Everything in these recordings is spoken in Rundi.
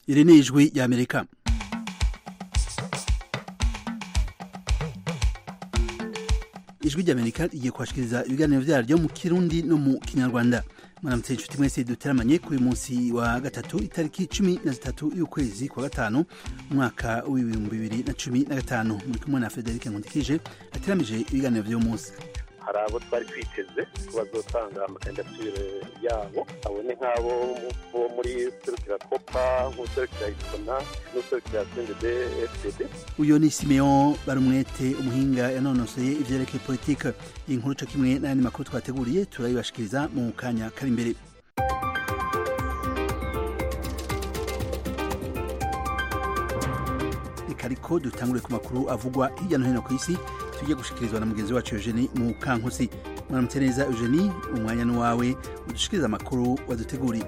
iri ni ijwi ry'Amerika. Ijwi ry'Amerika rigiye kubashikiriza ibiganiro vyaryo mu Kirundi no mu Kinyarwanda. Mwaramutse inshuti mwese duteramanye kuri munsi wa gatatu itariki 13 y'ukwezi kwa gatanu umwaka w'2015 muri kumwe na Frederic Nkundikije ateramije ibiganiro vyo munsi. Hari abo twari twiteze bazotanga amakandidatire yabo, abone nk'abo muri serukira kopa nk'userukira isona n'userukira CNDD-FDD. Uyo ni Simeon Barumwete, umuhinga yanonosoye ivyerekeye politike. Inkuru co kimwe n'ayandi makuru twateguriye turayibashikiriza mu kanya kari imbere. Ariko dutangure ku makuru avugwa hirya no hino ku isi tujye gushikirizwa na mugenzi wacu Eugenie Mukankusi. Mwaramutse neza Eugenie, umwanya ni wawe udushikiriza amakuru waduteguriye.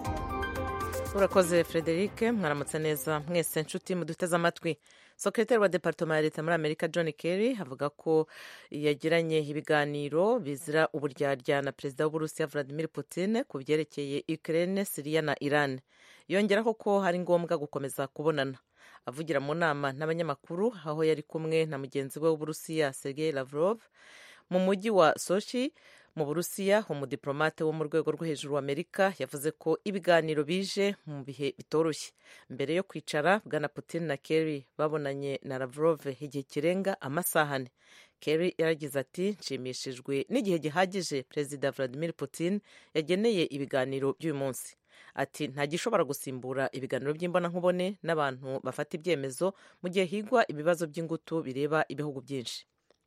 Urakoze Frederic, mwaramutse neza mwese nshuti muduteze amatwi. Sekretari wa Departement ya Leta muri Amerika John Kerry avuga ko yagiranye ibiganiro bizira uburyarya na Perezida w'Uburusiya Vladimir Putin ku byerekeye Ukraine, Syria na Iran. Yongeraho ko hari ngombwa gukomeza kubonana. Avugira mu nama n'abanyamakuru aho yari kumwe na mugenzi we w'Uburusiya Sergei Lavrov mu mujyi wa Sochi mu Burusiya. Umudiplomate wo mu rwego rwo hejuru wa Amerika yavuze ko ibiganiro bije mu bihe bitoroshye. Mbere yo kwicara, Bwana Putin na Kerry babonanye na Lavrov igihe kirenga amasaha ane. Kerry yaragize ati, nshimishijwe n'igihe gihagije Perezida Vladimir Putin yageneye ibiganiro by'uyu munsi. Ati, nta gishobora gusimbura ibiganiro by'imbonankubone n'abantu bafata ibyemezo mu gihe higwa ibibazo by'ingutu bireba ibihugu byinshi.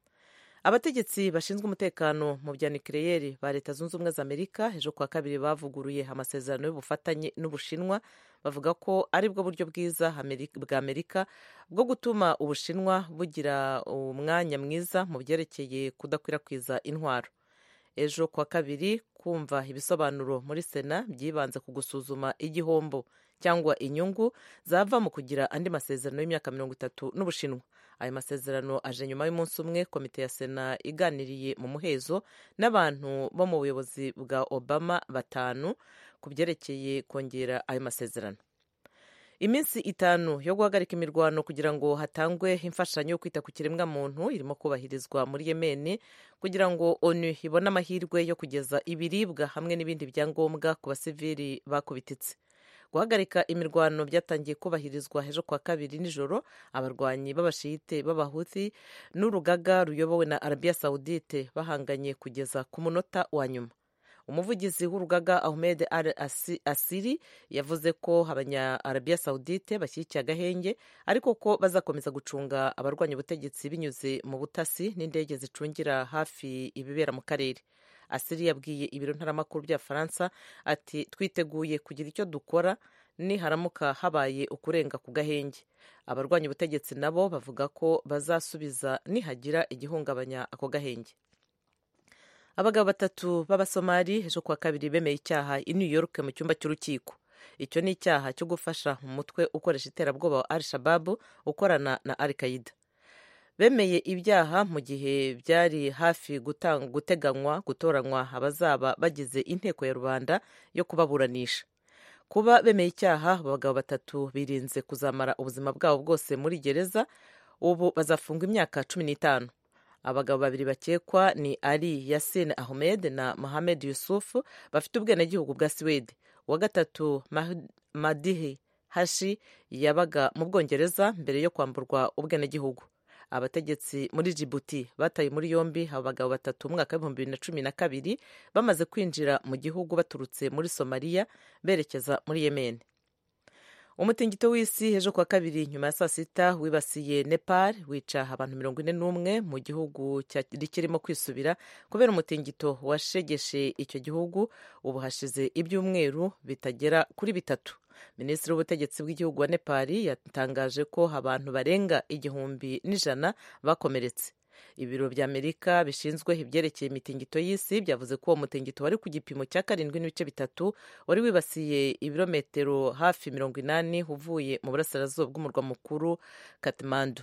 Abategetsi bashinzwe umutekano mu bya nucleaire ba Leta Zunze Ubumwe za Amerika ejo kuwa kabiri bavuguruye amasezerano y'ubufatanye n'Ubushinwa, bavuga ko ari bwo buryo bwiza bwa Amerika bwo gutuma Ubushinwa bugira umwanya mwiza mu byerekeye kudakwirakwiza intwaro. Ejo kuwa kabiri kumva ibisobanuro muri Sena byibanze ku gusuzuma igihombo cyangwa inyungu zava mu kugira andi masezerano y'imyaka 30 n'Ubushinwa. Ayo masezerano aje nyuma y'umunsi umwe komite ya Sena iganiriye mu muhezo n'abantu bo mu buyobozi bwa Obama 5 ku byerekeye kongera ayo masezerano. Iminsi 5 yo guhagarika imirwano kugira ngo hatangwe imfashanyo yo kwita ku kiremwa muntu irimo kubahirizwa muri Yemen kugira ngo ONU ibone amahirwe yo kugeza ibiribwa hamwe n'ibindi byangombwa ku basivili bakubititse. Guhagarika imirwano byatangiye kubahirizwa ejo kwa kabiri nijoro. Abarwanyi b'abashiyite b'abahuthi n'urugaga ruyobowe na Arabia Saudite bahanganye kugeza ku munota wa nyuma. Umuvugizi w'urugaga Ahmed al-Asiri yavuze ko abanya Arabia Saudite bashyigikiye agahenge, ariko ko bazakomeza gucunga abarwanya ubutegetsi binyuze mu butasi n'indege zicungira hafi ibibera mu karere. Asiri yabwiye ibiro ntaramakuru bya Faransa ati, twiteguye kugira icyo dukora niharamuka habaye ukurenga ku gahenge. Abarwanya ubutegetsi nabo bavuga ko bazasubiza nihagira igihungabanya ako gahenge. Abagabo 3 b'Abasomali ejo kuwa kabiri bemeye icyaha i New York mu cyumba cy'urukiko. Icyo ni icyaha cyo gufasha umutwe ukoresha iterabwoba wa Al-Shabaab ukorana na Al-Qaeda. Bemeye ibyaha mu gihe byari hafi gutoranywa abazaba bagize inteko ya rubanda yo kubaburanisha. Kuba bemeye icyaha, abagabo 3 birinze kuzamara ubuzima bwabo bwose muri gereza. Ubu bazafunga imyaka 15. Abagabo 2 bakekwa ni Ali Yasin Ahmed na Mohamed Yusuf bafite ubwenegihugu bwa Swede. Uwa gatatu Madihi Hashi yabaga mu Bwongereza mbere yo kwamburwa ubwenegihugu. Abategetsi muri Djibouti bataye muri yombi abagabo 3 mu mwaka wa 2012 bamaze kwinjira mu gihugu baturutse muri Somalia berekeza muri Yemen. Umutingito w'isi ejo kwa kabiri nyuma ya saa 6 wibasiye Nepal wica abantu 41 mu gihugu kirimo kwisubira kubera umutingito washegeshe icyo gihugu. Ubu hashize ibyumweru bitagera kuri 3. Minisitiri w'ubutegetsi bw'igihugu wa Nepal yatangaje ko abantu barenga 100,000 bakomeretse. Ibiro bya Amerika bishinzwe ibyerekeye imitingito y'isi byavuze ko uwo mutingito wari ku gipimo cya 7.3 wari wibasiye ibirometero hafi 80 uvuye mu burasirazuba bw'umurwa mukuru Kathmandu.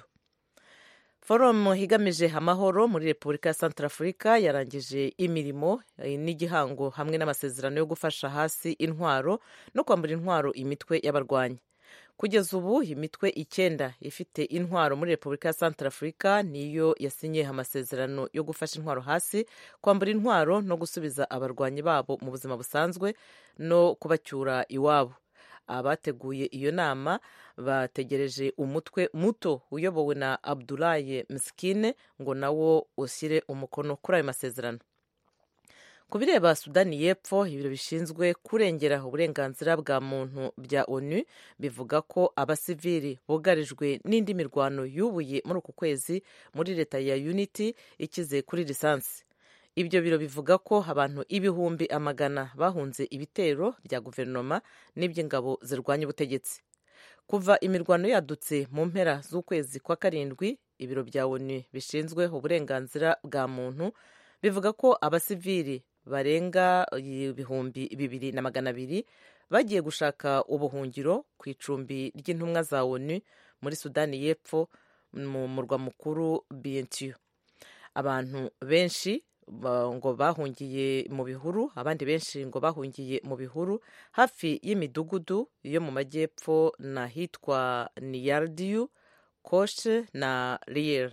Forum igamije amahoro muri Repubulika ya Centrafrica yarangije imirimo n'igihango hamwe n'amasezerano yo gufasha hasi intwaro no kwambura intwaro imitwe y'abarwanyi. kugeza ubu imitwe 9 ifite intwaro muri Repubulika ya Centrafrica niyo yasinye amasezerano yo gufasha intwaro hasi, kwambura intwaro no gusubiza abarwanyi babo mu buzima busanzwe no kubacyura iwabo. Abateguye iyo nama bategereje umutwe muto uyobowe na Abdoulaye Mskine ngo nawo ushyire umukono kuri ayo masezerano. Ku bireba Sudani y'Epfo, ibiro bishinzwe kurengera uburenganzira bwa muntu bya ONU bivuga ko abasivili bugarijwe n'indi mirwano yubuye muri uku kwezi muri leta ya Unity ikize kuri lisansi. Ibyo biro bivuga ko abantu ibihumbi amagana bahunze ibitero bya guverinoma n'iby'ingabo zirwanya ubutegetsi. Kuva imirwano yadutse mu mpera z'ukwezi kwa karindwi, ibiro bya ONU bishinzwe uburenganzira bwa muntu bivuga ko abasivili barenga 2,200 bagiye gushaka ubuhungiro ku icumbi ry'intumwa za ONU muri Sudani y'Epfo mu murwa mukuru Bentiu. Abantu benshi ngo bahungiye mu bihuru, abandi benshi ngo bahungiye mu bihuru hafi y'imidugudu yo mu majyepfo na hitwa Niyardiyu, Koshe na Rier.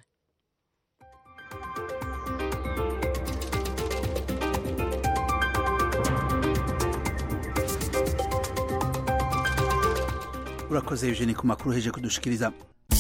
Urakoze Eugenie ku makuru heje kudushikiriza.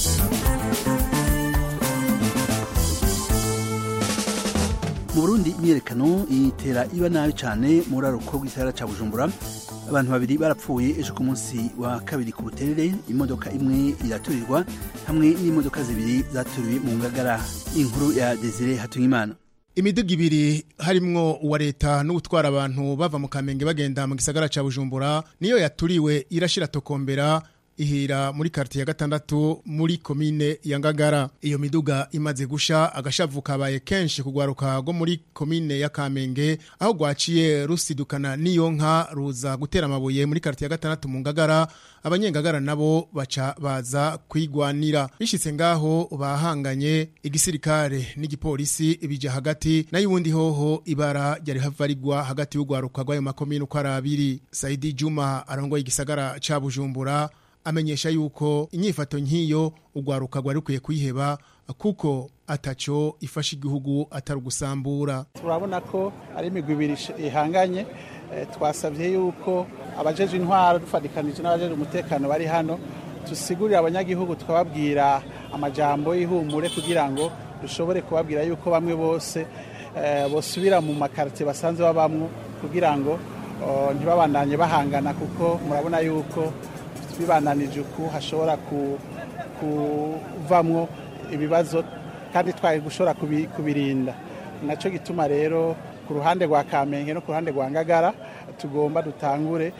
Mu Burundi imyerekano itera iba nabi cyane mu raruko rw'isara ca Bujumbura. Abantu babiri barapfuye ejo ku munsi wa kabiri ku Buterere, imodoka imwe iraturirwa hamwe n'imodoka zibiri zaturiwe mu Ngagara. Inkuru ya Desire Hatungimana. Imiduga ibiri harimwo uwa leta n'utwara abantu bava mu Kamenge bagenda mu gisagara ca Bujumbura niyo yaturiwe irashira tokombera ihira muri quartier ya 6 muri komine ya Ngagara. Iyo miduga imaze gusha agashavu kabaye kenshi kugwaruka go muri komine ya Kamenge aho gwaciye rusidukana niyo nka ruza gutera amabuye muri quartier ya 6 mu Ngagara. Abanyengagara nabo baca baza kwigwanira. Bishitse ngaho bahanganye, igisirikare n'igipolisi ibija hagati, nayo ubundi hoho ibara ryari havarigwa hagati y'ugwaruka rw'ayo makomine uko ari abiri. Saidi Juma arongoye igisagara ca Bujumbura amenyesha yuko inyifato nkiyo ugwaruka rwari rukwiye kuyiheba kuko ataco ifasha igihugu atari gusambura. Turabona ko ari imigwi ibiri ihanganye, twasavye yuko abajeje intwaro dufadikanije n'abajeje umutekano bari hano tusigurira abanyagihugu tukababwira amajambo y'ihumure kugira ngo dushobore kubabwira yuko bamwe bose bosubira mu makartie basanze babamwo kugira ngo ntibabandanye bahangana, kuko murabona yuko bibananije uku hashobora kuvamwo ibibazo kandi twari gushobora kubirinda. Naco gituma rero ku ruhande rwa Kamenge no ku ruhande rwa Ngagara tugomba dutangure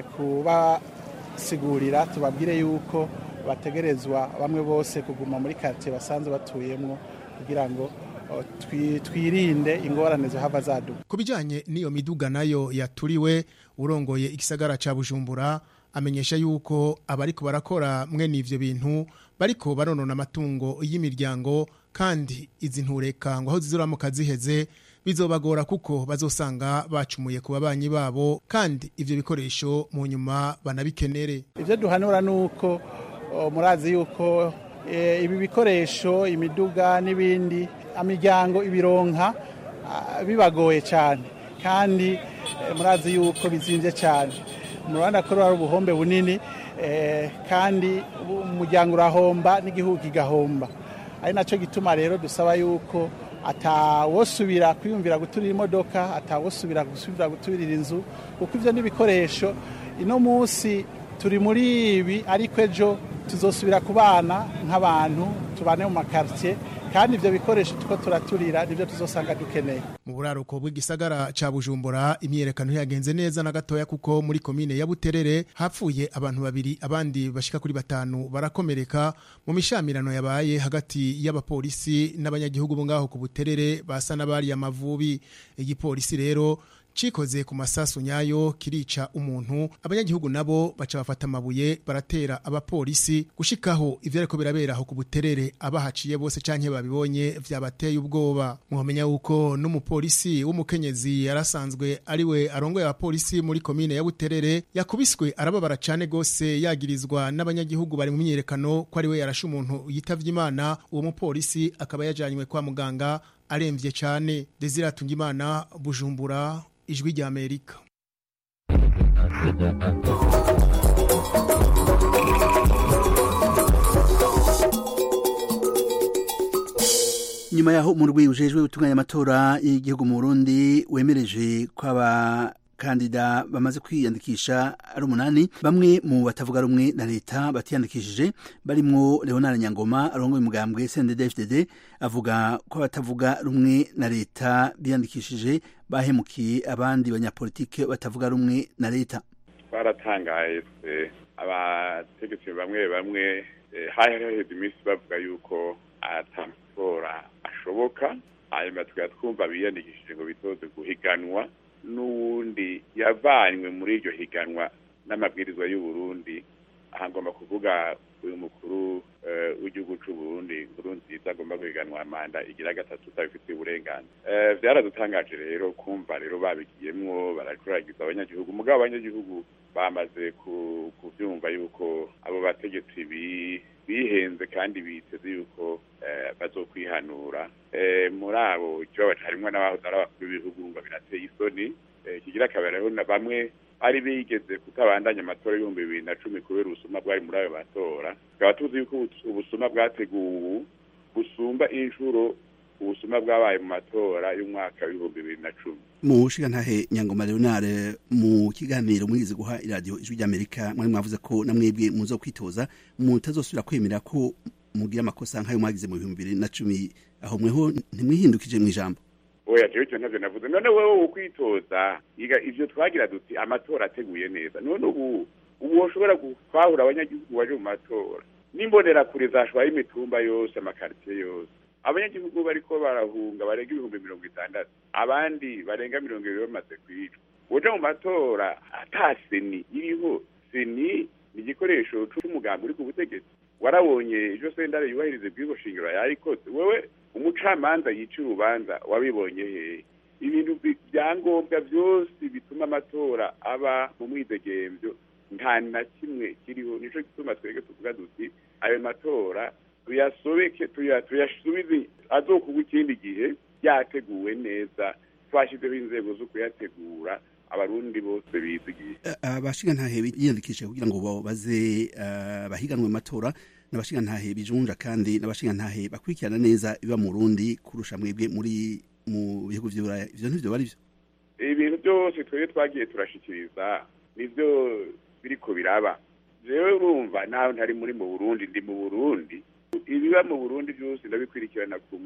kubasigurira tubabwire yuko bategerezwa bamwe bose kuguma muri quartier basanze batuyemwo kugira ngo twirinde ingorane zo hava zaduka. Kubijanye niyo miduga nayo yaturiwe, urongoye igisagara ca Bujumbura amenyesha yuko abariko barakora mwene ivyo bintu bariko baronona amatungo y'imiryango, kandi izi ntureka ngo aho zizoramuka ziheze bizobagora kuko bazosanga bacumuye ku babanyi babo, kandi ivyo bikoresho mu nyuma banabikenere. Ivyo duhanura nuko murazi yuko ibi bikoresho imiduga n'ibindi amiryango ibironka bibagoye cyane, kandi murazi yuko bizimvye cyane. Muranda ko ari ubuhombe bunini, kandi umuryango urahomba n'igihugu kigahomba. Ari naco gituma rero dusaba yuko atawosubira kwiyumvira guturira imodoka, atawosubira guturira inzu, kuko ivyo n'ibikoresho ino munsi turi muri ibi, ariko ejo tuzosubira kubana nk'abantu tubane mu makartie, kandi ivyo bikoresho tuko turaturira nivyo tuzosanga dukeneye. Mu buraruko bw'igisagara ca Bujumbura imyerekano yagenze neza na gatoya, kuko muri komine ya Buterere hapfuye abantu babiri, abandi bashika kuri 5 barakomereka mu mishamirano yabaye hagati y'abapolisi n'abanyagihugu bo ngaho ku Buterere basa n'abari amavubi. Igipolisi rero cikoze ku masasu nyayo kirica umuntu abanyagihugu nabo baca bafata amabuye baratera abapolisi gushikaho ivyo ariko birabera aho ku Buterere abahaciye bose canke babibonye vyabateye ubwoba. Muhamenya yuko n'umupolisi w'umukenyezi yarasanzwe ariwe arongoye abapolisi muri komine ya Buterere yakubiswe arababara cane gose yagirizwa n'abanyagihugu bari mu myiyerekano ko ariwe yarashe umuntu yitavye Imana. Uwo mupolisi akaba yajanywe kwa muganga aremvye cane. Desire Tungimana, Bujumbura, Ijwi rya Amerika. Nyuma yaho umurwi ujejwe gutunganya amatora y'igihugu mu Burundi wemereje kwaba kandida bamaze kwiyandikisha ari 8 bamwe mu batavuga rumwe na leta batiyandikishije barimwo Leonard Nyangoma arongoye umugambwe CNDD-FDD avuga ko batavuga rumwe na leta biyandikishije bahemukiye abandi banyapolitike batavuga rumwe na leta. Baratangaye abategetsi bamwe haheze imisi bavuga yuko amatora ashoboka hanyuma twumva biyandikishije ngo bitoze guhiganwa n'uwundi yavanywe muri iryo higanwa n'amabwirizwa y'u Burundi. Aha ngomba kuvuga uyu mukuru w'igihugu cy'u Burundi Nkurunziza agomba guhiganwa manda igira gatatu utabifitiye uburenganzira. Byaradutangaje rero kumva rero babigiyemwo baracuragiza abanyagihugu mugabo abanyagihugu bamaze kuvyumva yuko abo bategetsi bihenze kandi biteze yuko bazokwihanura. Muri abo ikibazo harimwo n'abahoze ari abakuru b'ibihugu ngo birateye isoni. Kigira kabera na bamwe ari bigeze kutabandanya amatora y'ibihumbi 2010 kubera ubusuma bwari muri ayo matora. Tukaba tuzi yuko ubusuma bwateguwe busumba inshuro ubusuma bwabaye mu matora y'umwaka w'ibihumbi 2010. Mu Ntahe Nyangoma Leonard mu kiganiro mwize guha iradio Ijwi rya Amerika mwari mwavuze ko namwebwe muzo kwitoza mutazosubira kwemera ko mugira amakosa nkayo mwagize mu 2010 aho mweho ntimwihindukije mu ijambo. Oya cyo ntavyo navuze. None wewe ukwitoza ivyo twagira duti amatora ateguye neza. None ubu ushobora kwahura abanyagihugu waje mu matora nimbonera kuri zashwaye imitumba yose amakartier yose abanyagihugu bariko barahunga barenga 60,000 abandi barenga 20 bamaze kwicwa. Uje mu matora ataseni iriho seni ni igikoresho cy'umugambi uri ku butegetsi. Warabonye ejo sendare yubahirize bw'ibwo shingiro yarikoze. Wewe umucamanza yica urubanza wabibonye he? Ibintu byangombwa byose bituma amatora aba mu mwidegemvyo nta na kimwe kiriho. Nico gituma twege tuvuga duti ayo matora tuyasobeke tuyasubize azokugwa ikindi gihe yateguwe neza twashizeho inzego zo kuyategura abarundi bose bizigiye. Abashinga ntahe biyandikishije kugira ngo baze bahiganwe amatora n'abashinga ntahe bijunja kandi n'abashinga ntahe bakurikirana neza iba mu Burundi kurusha mwebwe muri mu bihugu vy'Uburaya. Ivyo ntivyo bari byo. Ibintu byose twebwe twagiye turashikiriza nivyo biriko biraba. Jewe urumva naho ntari muri mu Burundi ndi mu Burundi. Ibiba mu Burundi byose ndabikurikirana ku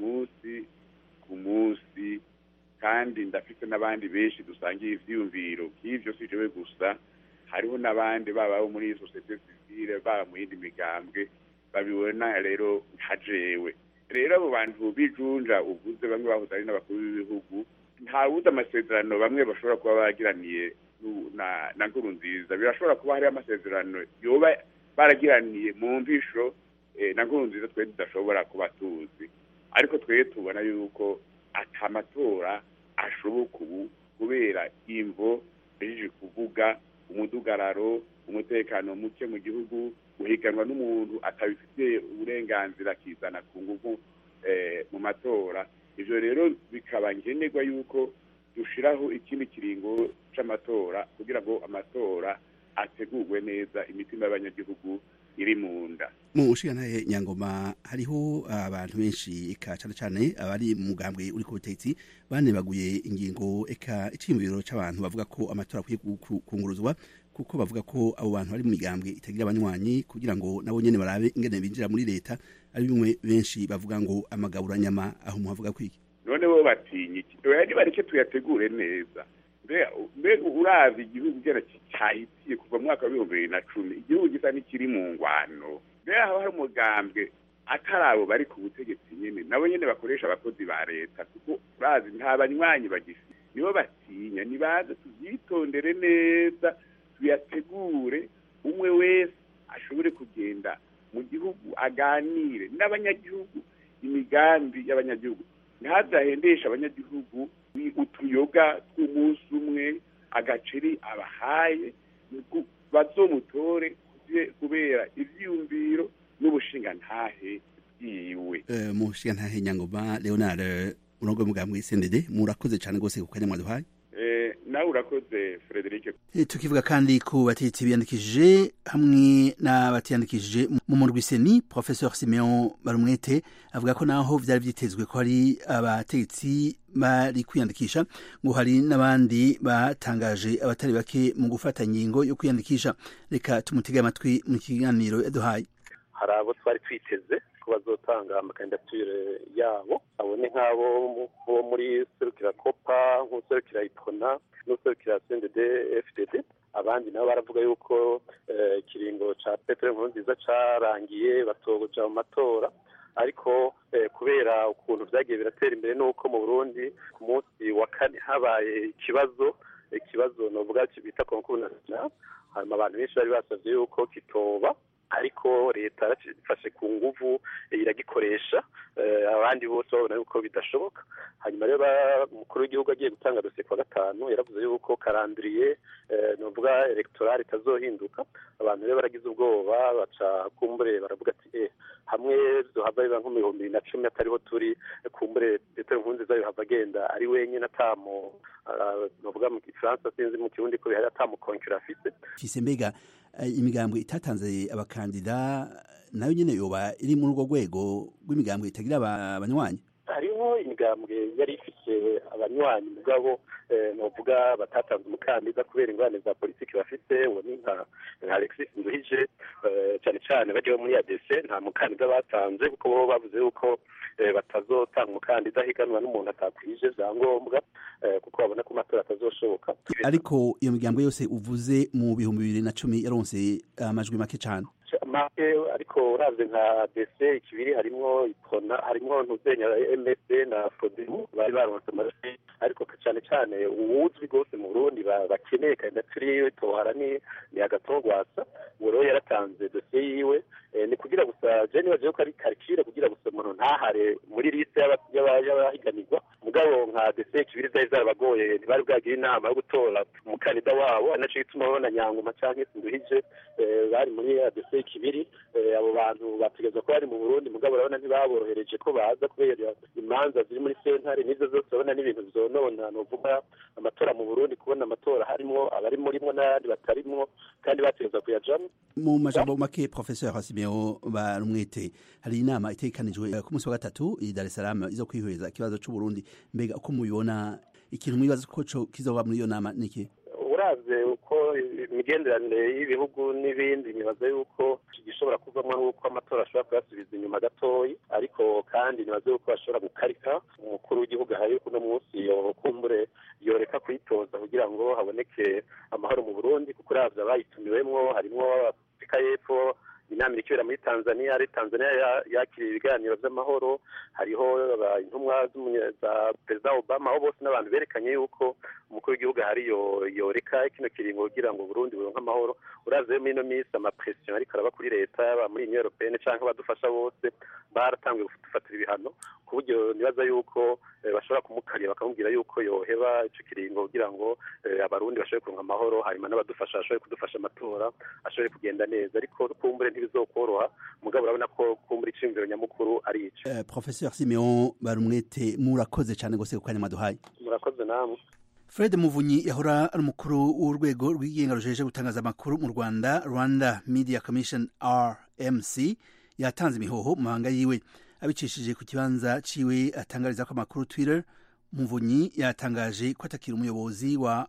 munsi kandi ndafite n'abandi benshi dusangiye ivyumviro by'ivyo si jewe gusa hariho n'abandi baba muri societe civile baba mu yindi migambwe babibona rero ntajewe. Rero abo bantu bijunja uvuze bamwe bahoze ari n'abakuru b'ibihugu ntawuzi amasezerano bamwe bashobora kuba bagiraniye na Nkurunziza. Birashobora kuba hari amasezerano yoba baragiraniye mu mvisho na Nkurunziza twe tudashobora kuba tuzi, ariko twe tubona yuko atamatora ashoboka ubu kubera imvo bije kuvuga umudugararo, umutekano muke mu gihugu, guhiganwa n'umuntu atabifitiye uburenganzira kizana ku nguvu mu matora. Ivyo rero bikaba nkenerwa yuko dushiraho ikindi kiringo c'amatora kugira ngo amatora ategurwe neza, imitima y'abanyagihugu iri mu nda. Mu Ntahe Nyangoma hariho abantu benshi eka cyane cyane abari mu mugambwe uri ku butegetsi banebaguye ingingo eka icimviro c'abantu bavuga ko amatora akwiye kunguruzwa kuko bavuga ko abo bantu bari mu migambwe itagira abanywanyi kugira ngo nabo nyene barabe ingene binjira muri leta. Ari bimwe benshi bavuga ngo amagaburanyama aho muhavuga kwiki. None bo batinyi oya bareke tuyategure neza. Mbega urazi igihugu gera cyahitiye kuva mu mwaka wa 2010 igihugu gisa n'ikiri mu ngwano. Mbega haba hari umugambwe atarabo bari ku butegetsi nyene nabo nyene bakoresha abakozi ba leta kuko urazi nta banywanyi bagifite. nibo batinya, nibaze tuvyitondere neza, tuyategure, umwe wese ashobore kugenda mu gihugu aganire n'abanyagihugu imigambi y'abanyagihugu, ntazahendesha abanyagihugu utuyoga tw'umunsi umwe agaceri abahaye bazomutore kubera ivyiyumviro n'ubushingantahe bwiwe. Mushingantahe Nyangoma Leonard urongo mugambwe CNDD, murakoze cyane gose ku kanya mwaduhaye. Nawe urakoze Frederic. Tukivuga kandi ku batetsi biyandikishije hamwe n'abatiyandikishije mu murwi seni, Professeur Simeon Barumwete avuga ko naho vyari vyitezwe ko ari abatetsi bari kwiyandikisha, ngo hari n'abandi batangaje abatari bake mu gufata ingingo yo kwiyandikisha. Reka tumutege amatwi mu kiganiro yaduhaye. Hari abo twari twiteze ko bazotanga amakandidature yabo, abo ni nk'abo bo muri serukira kopa, nk'userukira itona n'userukira CNDD FDD. Abandi nabo baravuga yuko ikiringo ca Petero Nkurunziza carangiye batoja mu matora, ariko kubera ukuntu vyagiye biratera imbere nuko mu Burundi ku munsi wa kane habaye ikibazo novuga bita concours national, hanyuma abantu benshi bari basavye yuko kitoba, ariko leta yarafashe ku nguvu iragikoresha, abandi bose babona yuko bidashoboka. Hanyuma rero umukuru w'igihugu agiye gutanga dosiye kwa gatanu yaravuze yuko karandiriye novuga electoral itazohinduka. Abantu rero baragize ubwoba, baca kumbure baravuga ati hamwe zohava biba nko 2010 atariho turi, kumbure Petero Nkurunziza yohava agenda ari wenyine atamo novuga mu Gifaransa sinzi mu Kirundi ko bihari atamo concurrent afise. Mbega imigambwe itatanze abakandida nayo nyene yoba iri muri urwo rwego rw'imigambwe itagira abanywanyi? Hariho imigambwe yari ifise abanywanyi mugabo novuga batatanze umukandida kubera ingorane za politiki bafite, uwo ni nka Alexis Nduhije, cyane cyane bagiye muri ADC nta mukandida batanze kuko bo bavuze yuko batazotanga umukandida higanwa n'umuntu atakwije vyangombwa, kuko babona ko amatora atazoshoboka. Ariko iyo migambwe yose uvuze mu 2010 yaronse amajwi make cyane make, ariko uravye nka DC ikibiri harimwo itona, harimwo ntuzenya MSD na FODEMU bari baronse amajwi, ariko cyane cyane uwuzwi gose mu Burundi bakeneye kandidatire tohara ni Agatongwasa, uwo yaratanze dossier yiwe, ni kugira gusa jeni waje ko ari karikira kugira gusa umuntu ntahare muri liste y'abahiganirwa. Mugabo nka DC ikibiri zari zarabagoye, ntibari bwagira inama yo gutora umukandida wabo, anaco gituma babona Nyangoma canke Nduhije bari muri DC ikibiri. Abo bantu bategezwa ko bari mu Burundi, mugabo urabona ntibaborohereje ko baza kubera imanza ziri muri sentare, nizo zose urabona n'ibintu bizonona novuga amatora mu Burundi, kubona amatora harimo abari murimwo n'abandi batarimwo kandi bategezwa kuyajamwo. Mu majambo make, Professeur Simeon Barumwete, hari inama itekanijwe ku munsi wa gatatu i Dar es Salaam izo kwihweza ikibazo cy'u Burundi. Mbega uko mubibona ikintu mwibaza ko kizoba muri iyo nama niki? Uraze uko imigenderanire y'ibihugu n'ibindi, nibaza yuko gishobora kuvamwo n'uko amatora ashobora kuyasubiza inyuma gatoyi, ariko kandi nibaza yuko bashobora gukarika umukuru w'igihugu hari kuno munsi kumbure yoreka kwitoza kugira ngo haboneke amahoro mu Burundi, kuko uravye abayitumiwemwo harimwo Afrika y'Epfo, inama irikibera muri Tanzania, ari Tanzania yakiriye ibiganiro vy'amahoro, hariho intumwa za Perezida Obama, aho bose n'abantu berekanye yuko umukuru w'igihugu hari yoreka kino kiringo kugira ngo Burundi buronke amahoro. Uravye muri ino minsi amapression ariko araba kuri leta muri Union Européenne canke badufasha bose baratangiye gufatira ibihano, ku buryo nibaza yuko bashobora kumukarira bakamubwira yuko yoheba ico kiringo kugira ngo abarundi bashobore kuronka amahoro, hanyuma n'abadufasha bashobore kudufasha amatora ashobore kugenda neza. Ariko kumbure ntibizokoroha, mugabo urabona ko kumbura iciyumviro nyamukuru ari ico. Professeur Simeon Barumwete, murakoze cyane gose ku kanya mwaduhaye. Murakoze namwe. Fred Muvunyi yahora ari umukuru w'urwego rw'igenga rujeje gutangaza amakuru mu Rwanda, Rwanda Media Commission RMC, yatanze imihoho mu mahanga yiwe abicishije ku kibanza ciwe atangariza ko amakuru Twitter. Muvunyi yatangaje ko atakira umuyobozi wa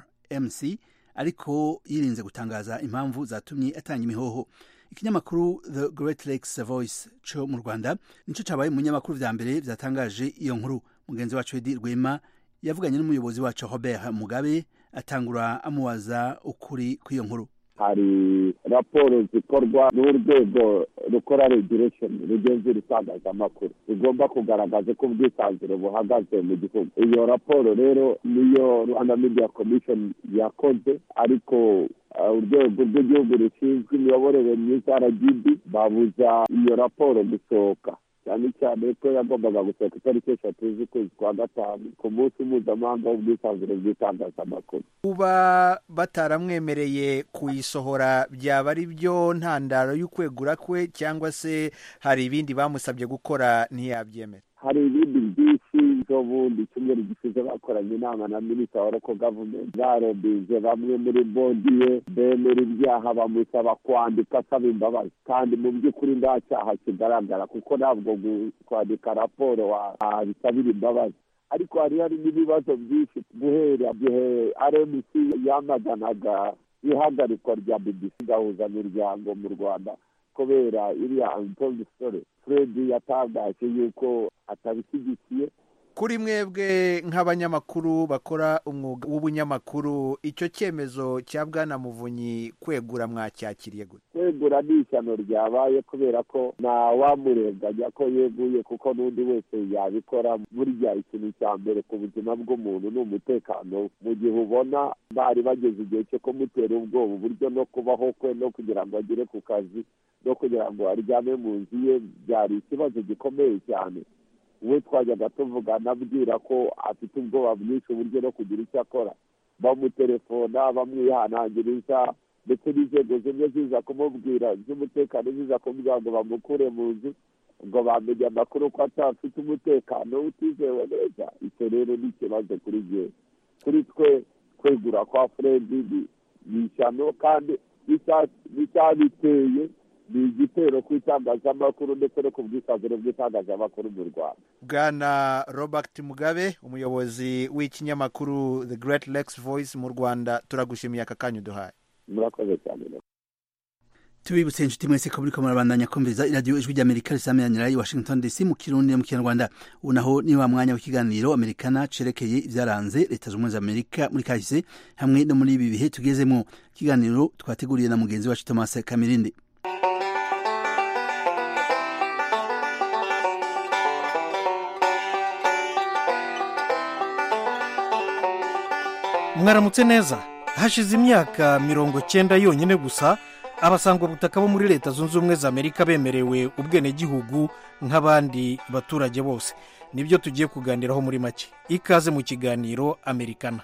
RMC, ariko yirinze gutangaza impamvu zatumye atanga imihoho. Ikinyamakuru The Great Lakes Voice cyo mu Rwanda nico cabaye mu nyamakuru vya mbere vyatangaje iyo nkuru. Mugenzi wacu Edi Rwema yavuganye n'umuyobozi wacu Robert Mugabe atangura amubaza ukuri kw'iyo nkuru. hari raporo zikorwa n'urwego rukora regulation rugenzura itangazamakuru rugomba kugaragaza ko ubwisanzure buhagaze mu gihugu. Iyo raporo rero niyo Rwanda Media Commission yakoze, ariko urwego rw'igihugu rushinzwe imiyoborere myiza RGB babuza iyo raporo gusohoka, cyane cyane ko yagombaga gusohoka itariki 3 z'ukwezi kwa gatanu ku munsi mpuzamahanga w'ubwisanzure bw'itangazamakuru. Kuba bataramwemereye kuyisohora byaba ari byo ntandaro y'ukwegura kwe, cyangwa se hari ibindi bamusabye gukora ntiyabyemera? Hari ibindi byinshi by'ubundi cyumweru gishize bakoranye inama na Minister wa Local Government barobije bamwe muri bodi ye bemera ibyaha bamusaba kwandika asaba imbabazi, kandi mu by'ukuri nta cyaha kigaragara kuko ntabwo kwandika raporo bisabira imbabazi. Ariko hari n'ibibazo byinshi guhera igihe RMC yamaganaga ihagarikwa rya BBC gahuzamiryango mu Rwanda kubera iriya untold story. Fred yatangaje yuko atabishyigikiye. Kuri mwebwe nk'abanyamakuru bakora umwuga w'ubunyamakuru, icyo cyemezo cya Bwana Muvunyi kwegura mwacyakiriye gute? Kwegura ni ishyano ryabaye kubera ko nta wamurenganya ko yeguye, kuko n'undi wese yabikora. Burya ikintu cya mbere ku buzima bw'umuntu ni umutekano. Mu gihe ubona bari bageze igihe cyo kumutera ubwoba, uburyo no kubaho kwe no kugira ngo agere ku kazi no kugira ngo aryame mu nzu ye byari ikibazo gikomeye cyane. We twajyaga tuvugana abwira ko afite ubwoba bwinshi uburyo no kugira icyo akora. Bamutelefona bamwihanangiriza, ndetse n'inzego zimwe ziza kumubwira z'umutekano ziza kumubwira ngo bamukure mu nzu, ngo bamenye amakuru ko atafite umutekano utizewe neza. Icyo rero ni ikibazo kuri jye. Kuri twe kwegura kwa Fred ni ishyano, kandi icyabiteye ni igitero ku itangazamakuru ndetse no ku bwisanzure bw'itangazamakuru mu Rwanda. Bwana Robert Mugabe, umuyobozi w'ikinyamakuru The Great Lakes Voice mu Rwanda, turagushimiye aka kanya uduhaye. Murakoze cyane. Tubibutse inshuti mwese ko buriko murabandanya kumviriza iradiyo Ijwi ry'Amerika risameranira i Washington DC mu Kirundi no mu Kinyarwanda. Unaho ni wa mwanya w'ikiganiro Amerikana cerekeye ivyaranze Leta z'Ubumwe z'Amerika muri kahise hamwe no muri ibi bihe tugezemo. Ikiganiro twateguriye na mugenzi wacu Thomas Kamirindi. Mwaramutse neza. Hashize imyaka 90 yonyine gusa abasangwa butaka bo muri Leta Zunze Ubumwe z'Amerika bemerewe ubwenegihugu nk'abandi baturage bose. Nibyo tugiye kuganiraho muri make. Ikaze mu kiganiro Amerikana.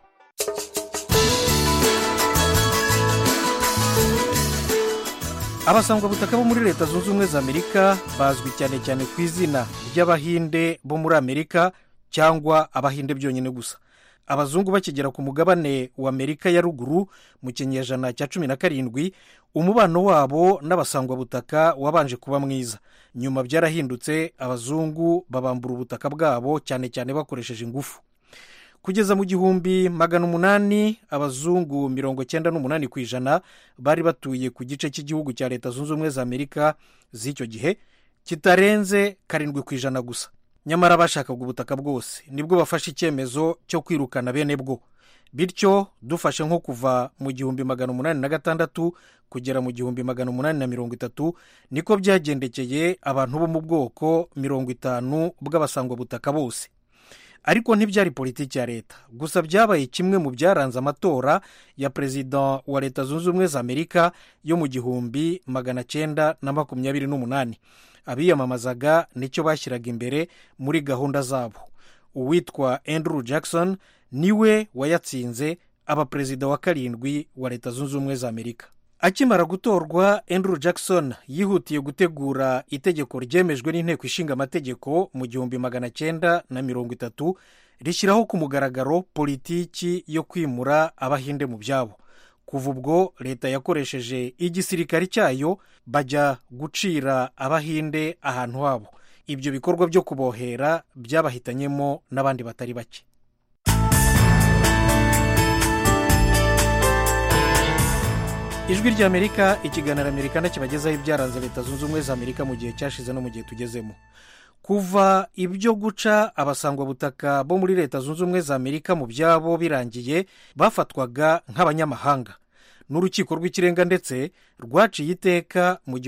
Abasangwa butaka bo muri Leta Zunze Ubumwe z'Amerika bazwi cyane cyane ku izina ry'Abahinde bo muri Amerika cyangwa Abahinde byonyine gusa. Abazungu bakigera ku mugabane wa Amerika ya ruguru mu kinyejana cya 17, umubano wabo n'abasangwa butaka wabanje kuba mwiza. Nyuma byarahindutse, abazungu babambura ubutaka bwabo cyane cyane bakoresheje ingufu. Kugeza mu 1800 abazungu 98% bari batuye ku gice cy'igihugu cya Leta Zunze Ubumwe z'Amerika z'icyo gihe, kitarenze 7% gusa. Nyamara bashakaga ubutaka bwose, nibwo bafashe icyemezo cyo kwirukana bene bwo. Bityo dufashe nko kuva mu 1886 kugera mu 1830 niko byagendekeye abantu bo mu bwoko 50 bw'abasangwa butaka bose. Ariko ntibyari politiki ya leta gusa, byabaye kimwe mu byaranze amatora ya Perezida wa Leta Zunze Ubumwe z'Amerika yo mu 1928. Abiyamamazaga nicyo bashyiraga imbere muri gahunda zabo. Uwitwa Andrew Jackson niwe wayatsinze, aba perezida wa 7 wa Leta Zunze Ubumwe z'Amerika. Akimara gutorwa, Andrew Jackson yihutiye gutegura itegeko ryemejwe n'inteko ishinga amategeko mu 1930 rishyiraho ku mugaragaro politiki yo kwimura Abahinde mu byabo. Kuva ubwo leta yakoresheje igisirikari cyayo bajya gucira Abahinde ahantu habo. Ibyo bikorwa byo kubohera byabahitanyemo n'abandi batari bake. Ijwi ry'Amerika, ikiganiro Amerikana kibagezaho ibyaranze Leta Zunze Ubumwe z'Amerika mu gihe cyashize no mu gihe tugezemo. Kuva ibyo guca abasangwa butaka bo muri Leta Zunze Ubumwe z'Amerika mu byabo birangiye, bafatwaga nk'abanyamahanga. n'urukiko rw'ikirenga ndetse rwaciye iteka mu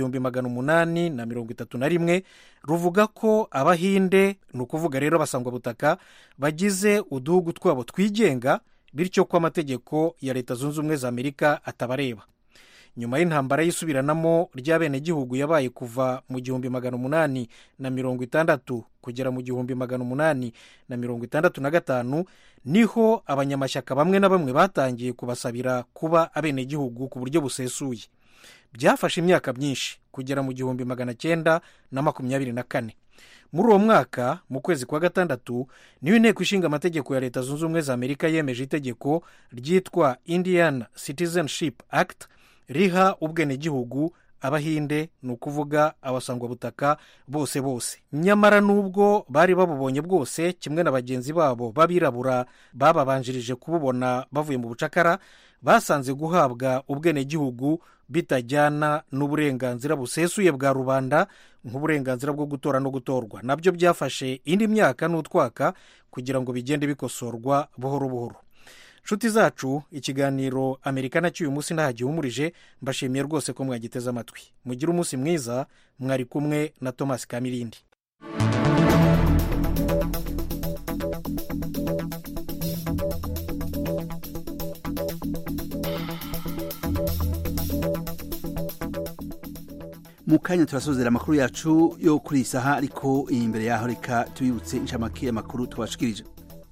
1831 ruvuga ko abahinde, ni ukuvuga rero abasangwabutaka, bagize uduhugu twabo twigenga, bityo ko amategeko ya Leta Zunze Ubumwe za Amerika atabareba. Nyuma y'intambara y'isubiranamo ry'abenegihugu yabaye kuva mu 1860 kugera mu 1865, niho abanyamashyaka bamwe na bamwe batangiye kubasabira kuba abenegihugu ku buryo busesuye. Byafashe imyaka myinshi kugera mu 1924. Muri uwo mwaka mu kwezi kwa gatandatu niyo inteko ishinga amategeko ya Leta Zunze Ubumwe za Amerika yemeje itegeko ryitwa Indian Citizenship Act riha ubwenegihugu abahinde, ni ukuvuga abasangwabutaka bose. Nyamara nubwo bari babubonye bwose kimwe na bagenzi babo b'abirabura bababanjirije kububona bavuye mu bucakara, basanze guhabwa ubwenegihugu bitajyana n'uburenganzira busesuye bwa rubanda nk'uburenganzira bwo gutora no gutorwa. Nabyo byafashe indi myaka n'utwaka kugira ngo bigende bikosorwa buhoro buhoro. Nshuti zacu, ikiganiro Amerikana cy'uyu munsi ntahagihumurije. Mbashimiye rwose ko mwagiteze amatwi. Mugire umunsi mwiza. Mwari kumwe na Thomas Kamirindi. mu kanya turasozera amakuru yacu yo kuri isaha, ariko imbere yaho reka tubibutse inshamake y'amakuru twashikirije.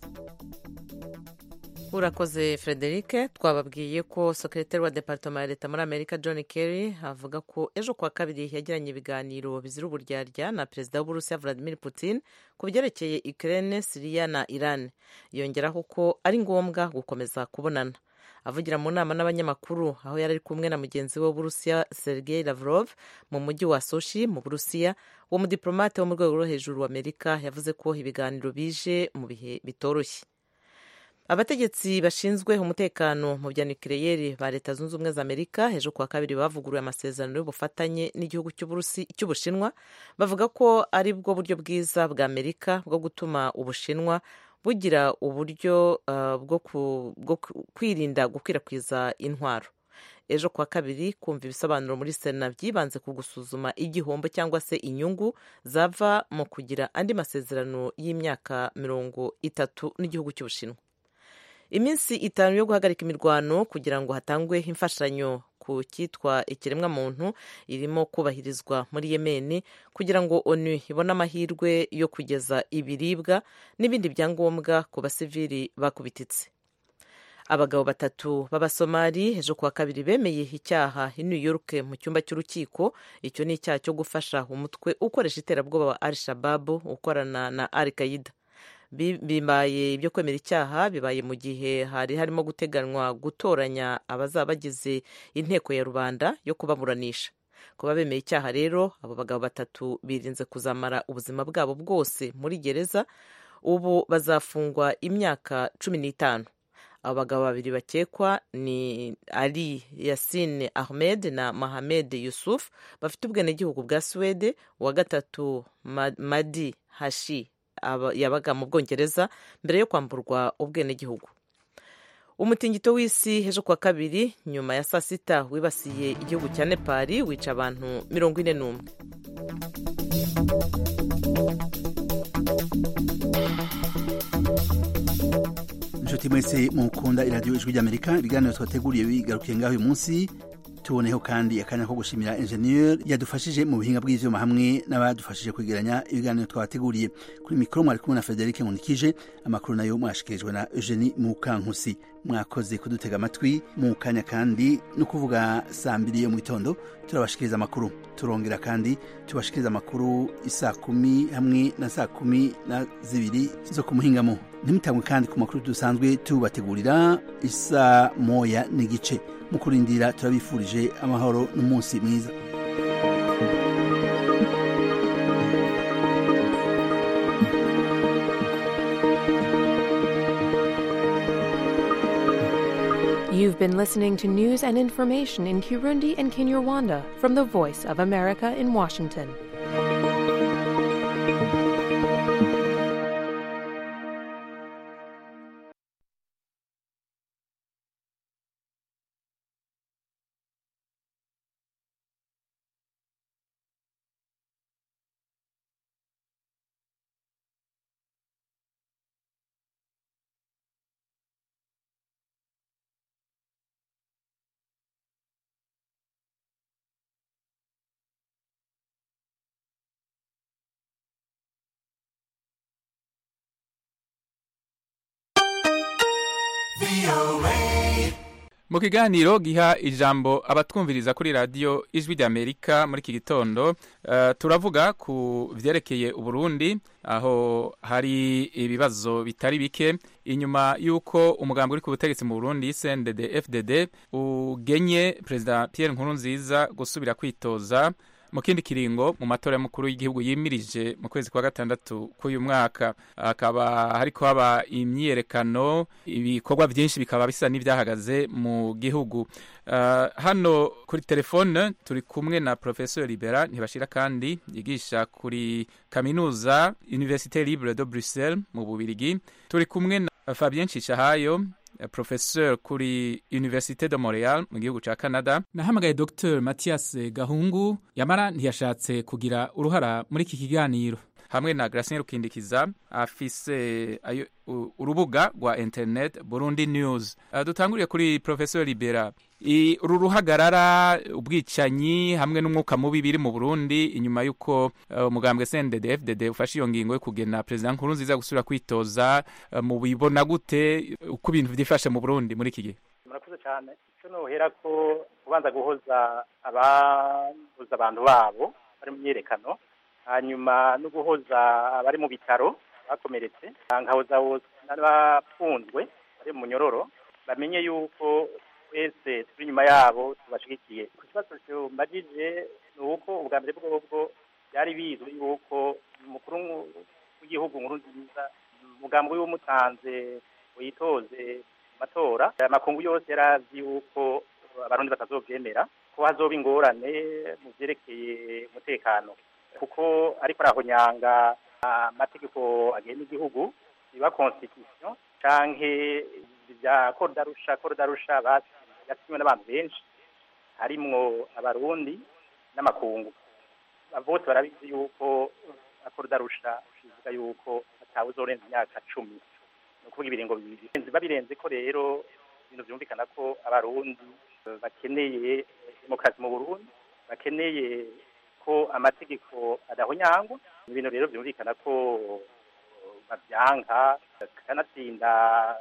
Urakoze Frederic. Twababwiye ko sekretari wa departement ya leta muri Amerika John Kerry avuga ko ejo kwa kabiri yagiranye ibiganiro bizira uburyarya na perezida w'Uburusiya Vladimir Putin ku byerekeye Ukraine, Syria na Iran. Yongeraho ko ari ngombwa gukomeza kubonana. Avugira mu nama n'abanyamakuru aho yari ari kumwe na mugenzi we w'Uburusiya Sergei Lavrov mu mujyi wa Sochi mu Burusiya, uwo mudiplomate wo mu rwego rwo hejuru wa Amerika yavuze ko ibiganiro bije mu bihe bitoroshye. Abategetsi bashinzwe umutekano mu bya nucleaire ba Leta Zunze Ubumwe za Amerika ejo kwa kabiri bavuguruye amasezerano y'ubufatanye n'igihugu cy'Ubushinwa, bavuga ko ari bwo buryo bwiza bwa Amerika bwo gutuma Ubushinwa bugira uburyo bwo kwirinda gukwirakwiza intwaro. Ejo kwa kabiri kumva ibisobanuro muri Sena byibanze ku gusuzuma igihombo cyangwa se inyungu zava mu kugira andi masezerano y'imyaka 30 n'igihugu cy'Ubushinwa. Iminsi 5 yo guhagarika imirwano kugira ngo hatangwe imfashanyo ku cyitwa ikiremwa muntu irimo kubahirizwa muri Yemen kugira ngo ONU ibone amahirwe yo kugeza ibiribwa n'ibindi byangombwa ku basivili bakubititse. Abagabo 3 b'Abasomali ejo kwa kabiri bemeye icyaha i New York mu cyumba cy'urukiko. Icyo ni icyaha cyo gufasha umutwe ukoresha iterabwoba wa Al-Shabaab ukorana na Al-Qaeda. Bibaye ibyo kwemera icyaha bibaye mu gihe hari harimo guteganwa gutoranya abazaba bagize inteko ya rubanda yo kubaburanisha. Kuba bemeye icyaha rero, abo bagabo 3 birinze kuzamara ubuzima bwabo bwose muri gereza. Ubu bazafungwa imyaka 15. Abo bagabo 2 bakekwa ni Ali Yasin Ahmed na Mohamed Yusuf bafite ubwenegihugu bwa Swede. Uwa 3 Madi Hashi yabaga mu Bwongereza mbere yo kwamburwa ubwenegihugu. Umutingito w'isi ejo kwa kabiri nyuma ya saa sita wibasiye igihugu cya Nepal wica abantu 41. Inshuti mwese mukunda iradiyo Ijwi ry'Amerika, ibiganiro twateguriye bigarukiye ngaho uyu munsi. Tuboneho kandi akanya ko gushimira engineer yadufashije mu buhinga bw'ivyuma hamwe n'abadufashije kwegeranya ibiganiro twateguriye. Kuri mikro mwari kumwe na Frederic Nkunikije, amakuru nayo mwashikirijwe na Eugenie Mukankusi. Mwakoze kudutega amatwi. Mu kanya kandi no kuvuga saa 2 yo mu gitondo turabashikiriza amakuru, turongera kandi tubashikiriza amakuru isaa 10 hamwe na saa 12 zo kumuhingamo. Ntimutangwe kandi ku makuru dusanzwe tubategurira isaa 1:15. Mukurindira turabifurije amahoro n'umunsi mwiza. You've been listening to news and information in Kirundi and Kinyarwanda from the Voice of America in Washington. mu kiganiro giha ijambo abatwumviriza kuri radiyo ijwi ry'Amerika muri iki gitondo turavuga ku vyerekeye Uburundi aho hari ibibazo bitari bike inyuma y'uko umugambi uri ku butegetsi mu Burundi CNDD-FDD ugenye Perezida Pierre Nkurunziza gusubira kwitoza mu kindi kiringo mu matora y'umukuru w'igihugu yimirije mu kwezi kwa gatandatu k'uyu mwaka. Akaba hariko haba imyiyerekano, ibikorwa byinshi bikaba bisa n'ivyahagaze mu gihugu. Hano kuri telefone turi kumwe na Professeur Libera Ntibashira kandi yigisha kuri kaminuza Université Libre de Bruxelles mu Bubirigi. Turi kumwe na Fabien Cishahayo, professeur kuri Université de Montréal mu gihugu ca Canada. Nahamagaye Dr Mathias Gahungu yamara ntiyashatse kugira uruhara muri iki kiganiro, hamwe na Gracien Rukindikiza afise urubuga rwa internet Burundi News. Dutanguriye kuri Professeur Libera, uru ruhagarara, ubwicanyi hamwe n'umwuka mubi biri mu Burundi inyuma y'uko umugambwe CNDD-FDD ufashe iyo ngingo yo kugena President Nkurunziza gusubira kwitoza, mu bibona gute uko ibintu vyifashe mu Burundi muri iki gihe? Murakoze cyane. Cyo nohera ko kubanza guhoza abantu babo bari mu myerekano, hanyuma no guhoza abari mu bitaro bakomeretse, nkahoza n'abafunzwe bari mu munyororo, bamenye yuko twese turi inyuma yabo tubashigikiye. Ku kibazo cyumajije ni uko ubwa mbere bwobwo byari bizwi yuko umukuru w'igihugu Nkurunziza umugambi w'umutanze uyitoze matora, amakungu yose yarazi yuko abarundi batazovyemera, ko hazoba ingorane mu vyerekeye umutekano, kuko ariko arahonyanga amategeko agena igihugu, iba constitution canke bya korudarusha basinywe n'abantu benshi harimwo abarundi n'amakungu. Bose barabizi yuko korudarusha bivuga yuko atawuzorenza imyaka 10, no kuvuga ibiringo bibiri. Babirenze ko rero ibintu byumvikana ko abarundi bakeneye demokarasi mu Burundi, bakeneye ko amategeko adahonyangwa. Ibintu rero byumvikana ko babyanka, kanatsinda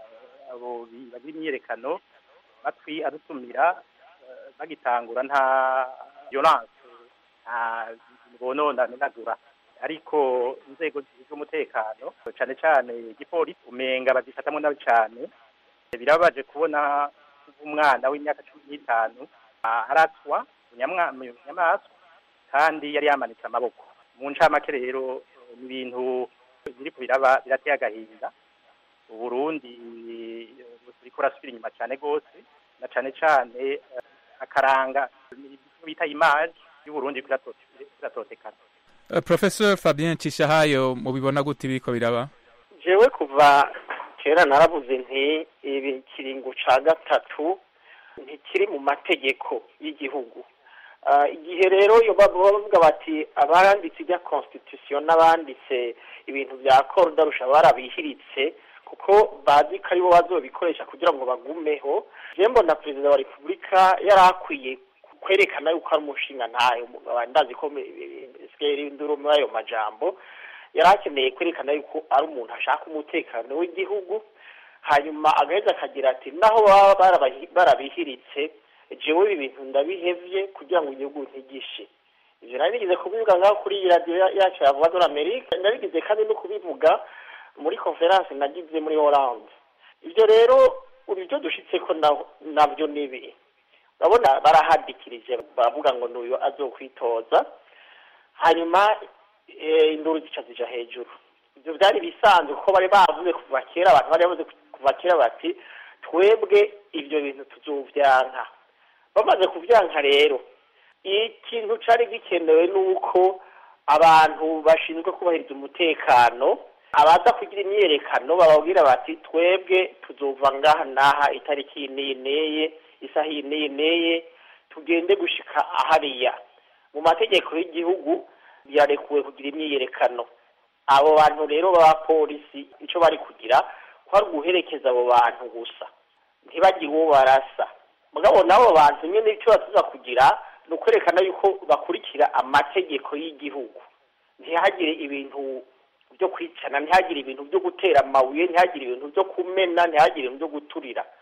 abo bagira imyerekano batwi adutumira bagitangura nta violence, nta bonona n'agura, ariko inzego z'umutekano cyane cyane igipolisi umenga bazifatamwe nabi cyane. Birabaje kubona umwana w'imyaka 15 aratswa nyamaswa kandi yari yamanitse amaboko. Mu ncamake rero ibintu biri kubiraba birateye agahinda. Uburundi buriko rasubira inyuma cyane gose, na cyane cyane akaranga bita image y'Uburundi kiratotekana. Professeur Fabien Cishahayo, mubibona gute biriko biraba? Jewe kuva kera naravuze nti ibi kiringo ca gatatu ntikiri mu mategeko y'igihugu. Igihe rero yo bavuga bati abaranditse ibya constitution n'abanditse ibintu bya korudarusha barabihiritse kuko bazi ko aribo bazobikoresha kugira ngo bagumeho. Je mbona Perezida wa Repubulika yarakwiye kwerekana yuko ari umushinga ntayo, ndazi ko skeri nduru muri ayo majambo yarakeneye kwerekana yuko ari umuntu ashaka umutekano w'igihugu, hanyuma agaheza akagira ati naho barabihiritse jewe ibintu ndabihevye kugira ngo igihugu ntigishe. Ivyo nabigize kubivuga ngaho kuri radio yacu ya Voix de l'Amérique, ndabigize kandi no kubivuga muri conference nagize muri Hollande. Ivyo rero urivyo dushitseko navyo nibi, urabona barahadikirije baravuga ngo n'uyu azokwitoza, hanyuma induru zija hejuru. Ivyo byari bisanzwe ko bari bavuze kuva kera, abantu bari bavuze kuva kera bati twebwe ivyo bintu tuzovyanka. Bamaze kuvyanka rero, ikintu cari gikenewe nuko abantu bashinzwe kubahiriza umutekano abaza kugira imyerekano bababwira bati twebwe tuzova ngaha naha itariki neye isaha neye tugende gushika ahariya. Mu mategeko y'igihugu yarekuwe kugira imyerekano. Abo bantu rero b'abapolisi ico bari kugira ko ari guherekeza abo bantu gusa, ntibagire uwo barasa. Mugabo nabo bantu nyene ico batuza kugira no kwerekana yuko bakurikira amategeko y'igihugu, ntihagire ibintu byo kwicana, ntihagire ibintu byo gutera amabuye, ntihagire ibintu byo kumena, ntihagire ibintu byo guturira.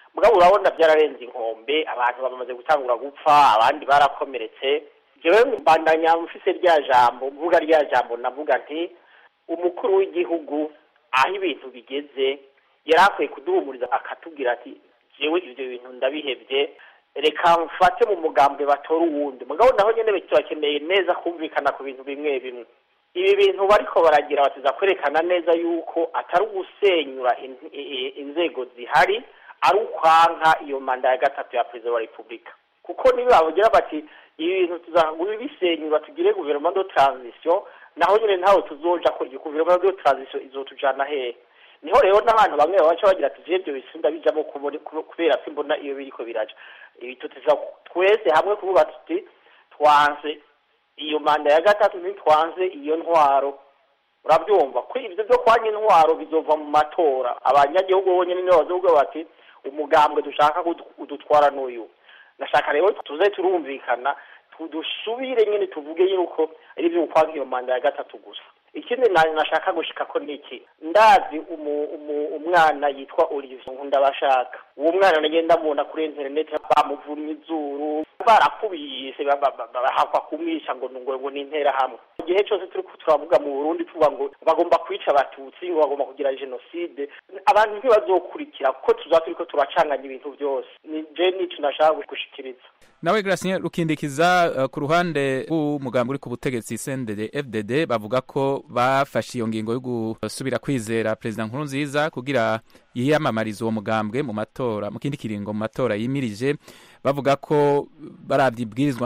mugabo urabona byararenze inkombe, abantu bamaze gutangura gupfa, abandi barakomeretse. Jewe mbandanya mfise rya jambo, mvuga rya jambo navuga nti umukuru w'igihugu aho ibintu bigeze yarakwiye kuduhumuriza akatubwira ati jewe ivyo bintu ndabihevye, reka mfate mu mugambwe batora uwundi. Mugabo naho nyene turakeneye neza kumvikana ku bintu bimwe bimwe. Ibi bintu bariko baragira batiza kwerekana neza yuko atari ugusenyura inzego zihari, ari ukwanka iyo manda ya gatatu ya perezida wa repubulika. Kuko niba bavugira bati ibi bintu tuzagura bisenyura tugire gouvernement de transition, naho nyene ntaho tuzoja ko iyo gouvernement de transition izotujana hehe. Niho rero n'abantu bamwe babaca bagira ati ivyo bisunda bijamo kubera simbona iyo biriko biraja. Ibi tuteza twese hamwe kuvuga tuti twanze iyo manda ya gatatu ntitwanze iyo ntwaro. Urabyumva ko ivyo byo kwanya intwaro bizova mu matora, abanyagihugu bonyene nibo bazovuga bati umugambwe dushaka kudutwara n'uyu. Nashaka rero tuze turumvikana tudusubire nyene tuvuge yuko ari byo kwanga iyo manda ya gatatu gusa. Ikindi nashaka gushika ko niki ndazi umwana yitwa Olivier Nkundabashaka. Uwo mwana nagenda mubona kuri internet bamuvumye izuru, barakubise bahakwa kumwisha ngo ni intera hamwe. Igihe cyose turi turavuga mu Burundi tuvuga ngo bagomba kwica abatutsi, ngo bagomba kugira genocide, abantu ntibazokurikira kuko tuzaturi turacanganya ibintu byose. Ni je nico nashaka gushikiriza. Nawe Gracien Rukindikiza, ku ruhande rw'umugambi uri ku butegetsi CNDD FDD bavuga ko bafashe iyo ngingo yo gusubira kwizera President Nkurunziza kugira yiyamamarize uwo mugambwe mu matora, mu kindi kiringo mu matora yimirije, bavuga ko baravye ibwirizwa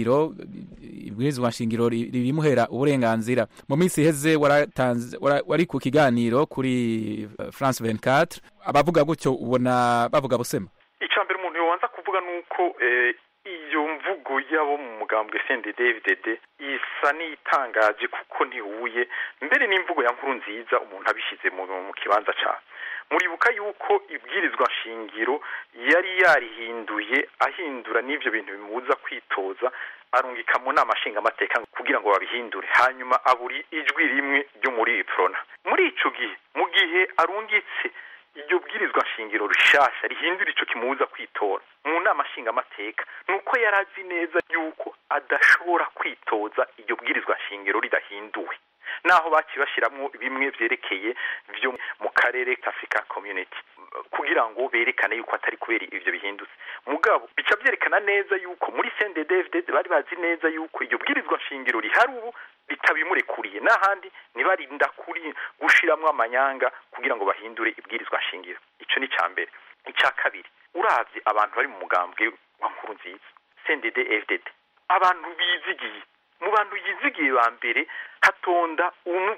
nshingiro ribimuhera uburenganzira. Mu minsi iheze wari ku kiganiro kuri France 24, abavuga gutyo ubona bavuga busema. Icambere umuntu yobanza kuvuga nuko iyo mvugo yabo mu mugambwe CNDD-FDD isa n'itangaje kuko ntihuye mbere n'imvugo ya Nkurunziza umuntu abishize mu kibanza ca. Muribuka yuko ibwirizwa shingiro yari yarihinduye, ahindura n'ivyo bintu bimubuza kwitoza, arungika mu nama nshingamateka kugira ngo babihindure, hanyuma aburi ijwi rimwe ryo muri Prona. Muri ico gihe mu gihe arungitse iryo bwirizwa shingiro rishasha rihindura ico kimubuza kwitora mu nama nshingamateka, nuko yarazi neza yuko adashobora kwitoza iryo bwirizwa shingiro ridahinduwe, naho bakibashiramwo bimwe vyerekeye vyo mu karere ka Africa Community kugira ngo berekane yuko atari kubera ivyo bihindutse. Mugabo bica vyerekana neza yuko muri CNDD-FDD bari bazi neza yuko iryo bwirizwa shingiro rihari ubu ritabimurekuriye, n'ahandi nibarinda kuri gushiramwo amanyanga kugira ngo bahindure ibwirizwa shingiro. Ico ni cambere. Ica kabiri, uravye abantu bari mu mugambwe wa Nkurunziza CNDD-FDD, abantu bizigiye, mu bantu yizigiye ba mbere hatonda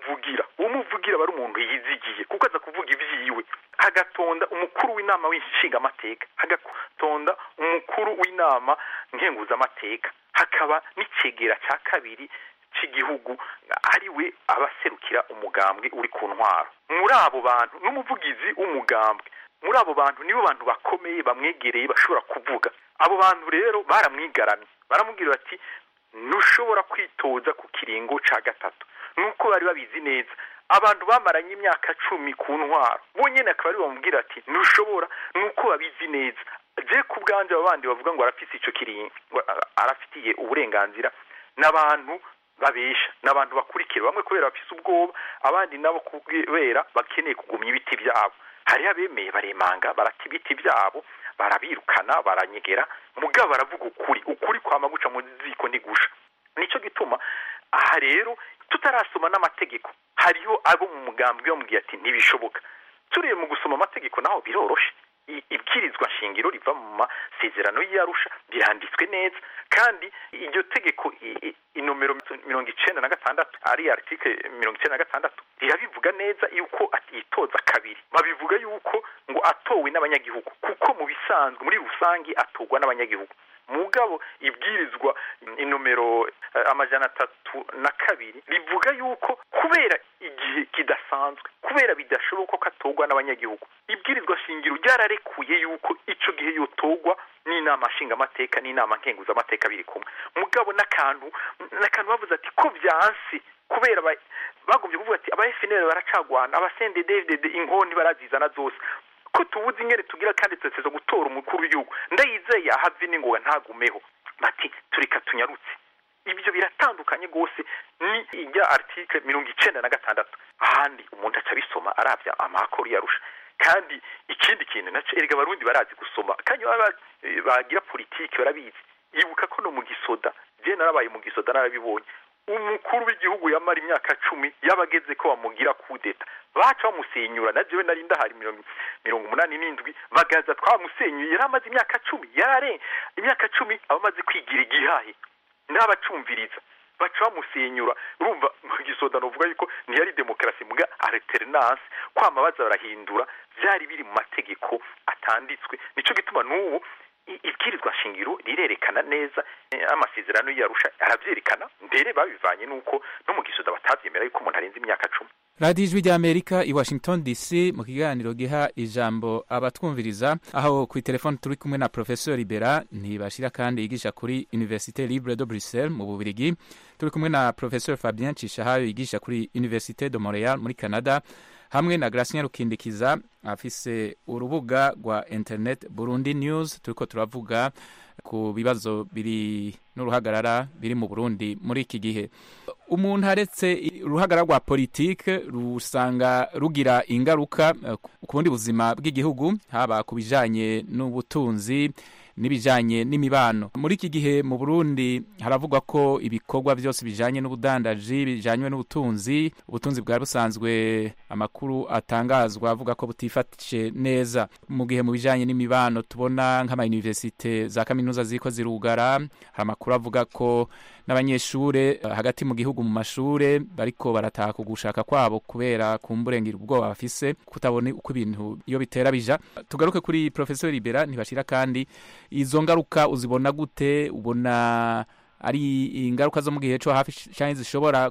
umuvugira bari umuntu yizigiye kuko aza kuvuga ivyiwe, hagatonda umukuru w'inama w'inshingamateka, hagatonda umukuru w'inama nkenguzamateka, hakaba n'icegera ca kabiri cy'igihugu ariwe abaserukira umugambwe uri ku ntwaro. Muri abo bantu n'umuvugizi w'umugambwe, muri abo bantu nibo bantu bakomeye bamwegereye bashobora kuvuga. Abo bantu rero baramwigaramye, baramubwira bati ntushobora kwitoza ku kiringo ca gatatu, nuko bari babizi neza. Abantu bamaranye imyaka 10 ku ntwaro bonyene akaba ari bamubwira ati ntushobora, nuko babizi neza. Je ku bwanje abandi bavuga ngo arafise ico kiringo, arafitiye uburenganzira, n'abantu babesha, n'abantu bakurikira bamwe kubera bafise ubwoba, abandi nabo kubera bakeneye kugumya ibiti byabo. Hari abemeye baremanga barati ibiti byabo, barabirukana, baranyegera, mugabo baravuga ukuri kwama guca mu ziko ntigusha. Nico gituma aha rero tutarasoma n'amategeko, hariho abo mu mugambwe bamubwiye ati ntibishoboka. Turiye mu gusoma amategeko naho biroroshe, ibwirizwa shingiro riva mu masezerano y'Arusha biranditswe neza, kandi iryo tegeko inomero 96 ari article 96 rirabivuga neza yuko atitoza kabiri. Babivuga yuko ngo atowe n'abanyagihugu, kuko mu bisanzwe muri rusangi atorwa n'abanyagihugu. Mugabo ibwirizwa inomero 302 rivuga yuko kubera igihe kidasanzwe, kubera bidashoboka ko atorwa n'abanyagihugu, ibwirizwa shingiro ryararekuye yuko ico gihe yotogwa n'inama nshingamateka n'inama nkenguzamateka biri kumwe. Mugabo n'akantu bavuze ati ko vyansi kubera bagombye kuvuga ati aba FNL baracagwana, aba CNDD-FDD inkoni barazizana zose, ko tubuze ingene tugira kandi tuteze gutora umukuru w'igihugu ndayizeye ahave n'ingoga ntagumeho bati tureka tunyarutse ibyo biratandukanye gose ni ijya article 96 ahandi umuntu aca bisoma aravya amakuru yarusha kandi ikindi kintu naco erega abarundi barazi gusoma kandi bagira politike barabizi ibuka ko no mu gisoda je narabaye mu gisoda narabibonye umukuru w'igihugu yamara imyaka 10 yabageze ko bamugira kudeta baca bamusenyura na jewe nari ndahari 87 bagaza twamusenyuye yaramaze imyaka 10 yarare imyaka 10 abamaze kwigira igihahe n'abacumviriza baca bamusenyura urumva mu gisoda novuga yuko ntiyari demokarasi muga alternance kwama baza barahindura byari biri mu mategeko atanditswe nico gituma n'ubu ibwirizwa shingiro rirerekana neza amasezerano yarusha aravyerekana mbere babivanye nuko no mu gisoda batavyemera yuko umuntu arenze imyaka 10. Radio Ijwi ry'Amerika i Washington DC mu kiganiro giha ijambo abatwumviriza aho ku telefone turi kumwe na Professeur Libera ntibashira kandi yigisha kuri Université Libre de Bruxelles mu Bubiligi, turi kumwe na Professeur Fabien Cishahayo yigisha kuri Université de Montréal muri Canada, hamwe na Gracien Rukindikiza afise urubuga rwa internet Burundi News. Turiko turavuga ku bibazo biri n'uruhagarara biri mu Burundi muri iki gihe. Umuntu aretse uruhagarara rwa politike rusanga rugira ingaruka ku bundi buzima bw'igihugu, haba ku bijanye n'ubutunzi n'ibijanye n'imibano. Muri iki gihe mu Burundi haravugwa ko ibikorwa byose bijanye n'ubudandaji bijanye n'ubutunzi bwa busanzwe amakuru atangazwa avuga ko butifatishe neza. Mu gihe mu bijanye n'imibano tubona nk'ama universite za kaminuza ziko zirugara, hari amakuru avuga ko n'abanyeshure hagati mu gihugu mu mashure bariko barataha kugushaka kwabo kubera kumburengera ubwoba bafise kutabona uko ibintu iyo bitera bija. Tugaruke kuri Professeur Libera ntibashira kandi izo ngaruka uzibona gute? Ubona ari ingaruka zo mu gihe cyo hafi cyane zishobora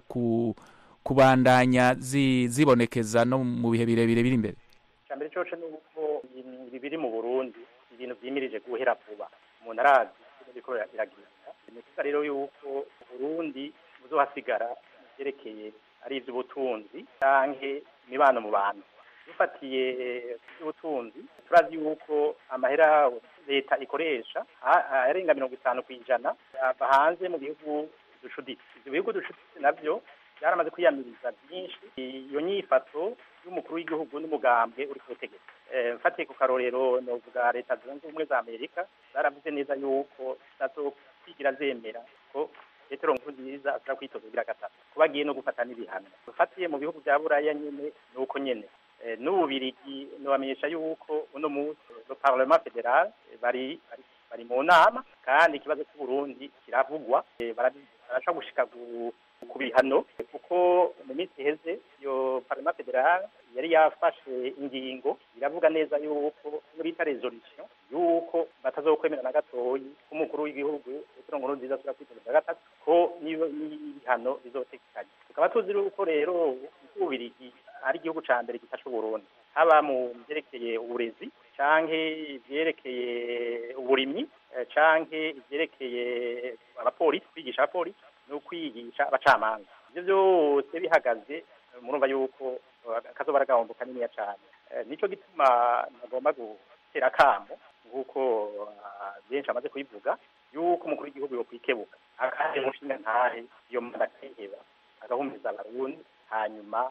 kubandanya zibonekeza no mu bihe birebire biri imbere? Cyambere cyo nuko biri mu Burundi ibintu byimirije guhera vuba umuntu arazi biko biragira nikuza rero yuko Burundi buzohasigara byerekeye ari iby'ubutunzi canke imibano mu bantu. Dufatiye iby'ubutunzi turazi yuko amahera leta ikoresha arenga 50% ava hanze mu bihugu ducuditse. Ibyo bihugu ducuditse navyo byaramaze kwiyamiriza byinshi iyo nyifato y'umukuru w'igihugu n'umugambwe uri kutegeka. Mfatiye ku karorero novuga leta zunze ubumwe za Amerika zaravuze neza yuko zazokwigira zemera ko Petero Nkurunziza ashobora kwitoza gatatu kubagiye no gufata n'ibihano. Mfatiye mu bihugu bya Buraya nyene nuko nyene n'Ububirigi nobamenyesha yuko uno munsi le Parlement fédéral bari mu nama kandi ikibazo cy'u Burundi kiravugwa barasha gushika ku bihano kuko mu minsi iheze yo Parlement fédéral yari yafashe ingingo iravuga neza yuko muri ta resolution yuko batazokwemera na gatoyi umukuru w'igihugu Petero Nkurunziza ashobora kwitoza gatatu ko n'ibihano bizotekanye. Tukaba tuzi uko rero Ububirigi ari igihugu ca mbere gifasha Burundi haba mu byerekeye uburezi canke byerekeye uburimyi canke byerekeye abapolisi kwigisha abapolisi no kwigisha abacamanza. Ivyo byose bihagaze murumva yuko kazoba aragahomboka niniya cane. Nico gituma nagomba gutera kamo nguko benshi amaze kuyivuga yuko umukuru w'igihugu yokwikebuka akaje mushinga ntahe iyo manda kiheba agahumiriza abarundi hanyuma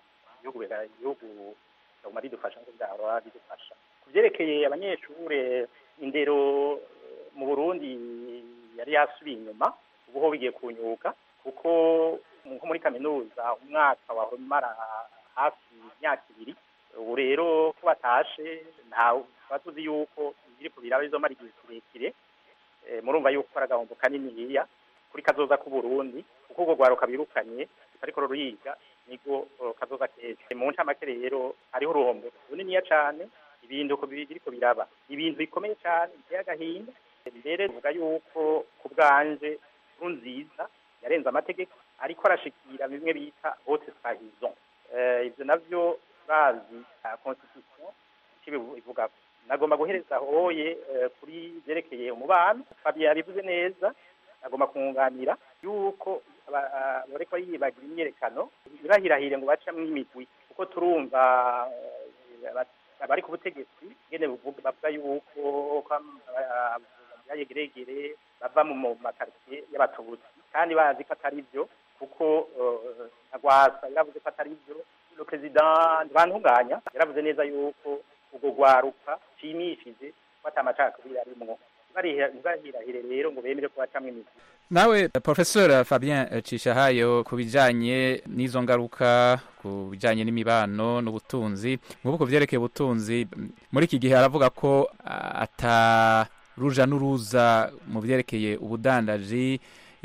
igihugu cyaguma bidufasha ngo byahora bidufasha. Kuvyerekeye abanyeshure indero mu Burundi yari yasubiye inyuma ubuho bigiye kunyuka kuko nko muri kaminuza umwaka wahomara hafi imyaka 2 ubu rero ko batashe nta batuzi yuko biri kubira bizomara igihe kirekire. Murumva yuko aragahombo kanini hiya kuri kazoza ku Burundi kuko ubwo gwaruka birukanye ariko ruyiga niko kazoza keze mu ncamake rero hariho uruhombo runiniya cane. Ibintu ko biriko biraba ibintu bikomeye cyane byagahinda mbere tuvuga yuko ku bwanje Nkurunziza yarenze amategeko ariko arashikira bimwe bita haute trahison. Ivyo navyo bazi constitution kibivuga. Nagomba guhereza hoye kuri byerekeye umubano Fabien yabivuze neza. Nagomba kunganira yuko bareko yibagira imyerekano irahirahire ngo bacamwe imigwi kuko turumva bari ku butegetsi ngene bavuga yuko yayegeregere bava mu makaritiye y'abatutsi kandi bazi ko atari byo kuko Rwasa yaravuze ko atari byo le president Ntibantunganya yaravuze neza yuko ubwo rwaruka nshimishije ko atamacakubiri arimwo ntibahirahire rero ngo bemere ko bacamwe imizi. Nawe Professor Fabien Cishahayo ku bijanye n'izo ngaruka ku bijanye n'imibano n'ubutunzi nk'uko vyerekeye ubutunzi muri iki gihe aravuga ko ataruja n'uruza mu vyerekeye ubudandaji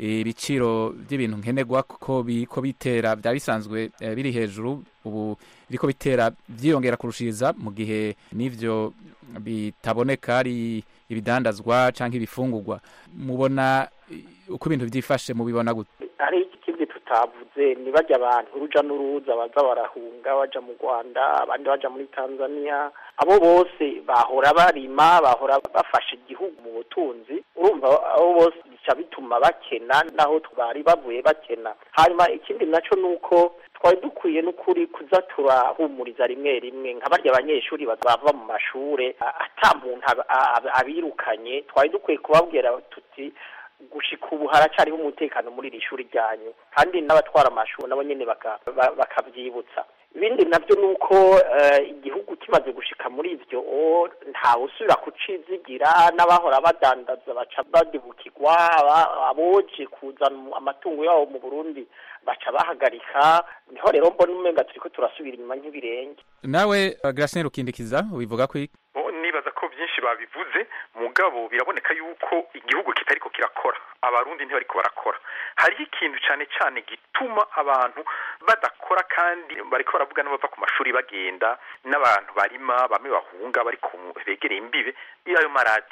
ibiciro by'ibintu nkenerwa ko bitera byari bisanzwe biri hejuru ubu biriko bitera byiyongera kurushiriza mu gihe n'ivyo bitaboneka ari ibidandazwa canke ibifungurwa. Mubona uko ibintu byifashe mubibona gute? Ari ikindi tutavuze ni bajya abantu uruja n'uruza baza barahunga baja mu Rwanda abandi baja muri Tanzania, abo bose bahora barima bahora bafasha igihugu mu butunzi, urumva abo bose bica bituma bakena naho twari bavuye bakena. Hanyuma ikindi naco nuko twari dukwiye n'ukuri kuza turahumuriza rimwe rimwe nka barya abanyeshuri bava mu mashure ata muntu abirukanye, twari dukwiye kubabwira tuti gushika ubu haracariho umutekano muri iri shuri ryanyu, kandi n'abatwara amashuri nabo nyene bakavyibutsa. Ibindi navyo nuko igihugu kimaze gushika muri ivyo ntawe usubira kucizigira, n'abahora badandaza baca badibukirwa, aboje kuzana amatungo yabo mu Burundi baca bahagarika. Niho rero mbona umenga turiko turasubira inyuma nk'ibirenge. Nawe Gracien Rukindikiza ubivuga ko nibaza ko byinshi babivuze mugabo biraboneka yuko igihugu kitariko kirakora, abarundi ntibariko barakora. Hariho ikintu cyane cyane gituma abantu badakora kandi bariko baravuga n'abava ku mashuri bagenda n'abantu barima bamwe bahunga bari begereye imbibe ayo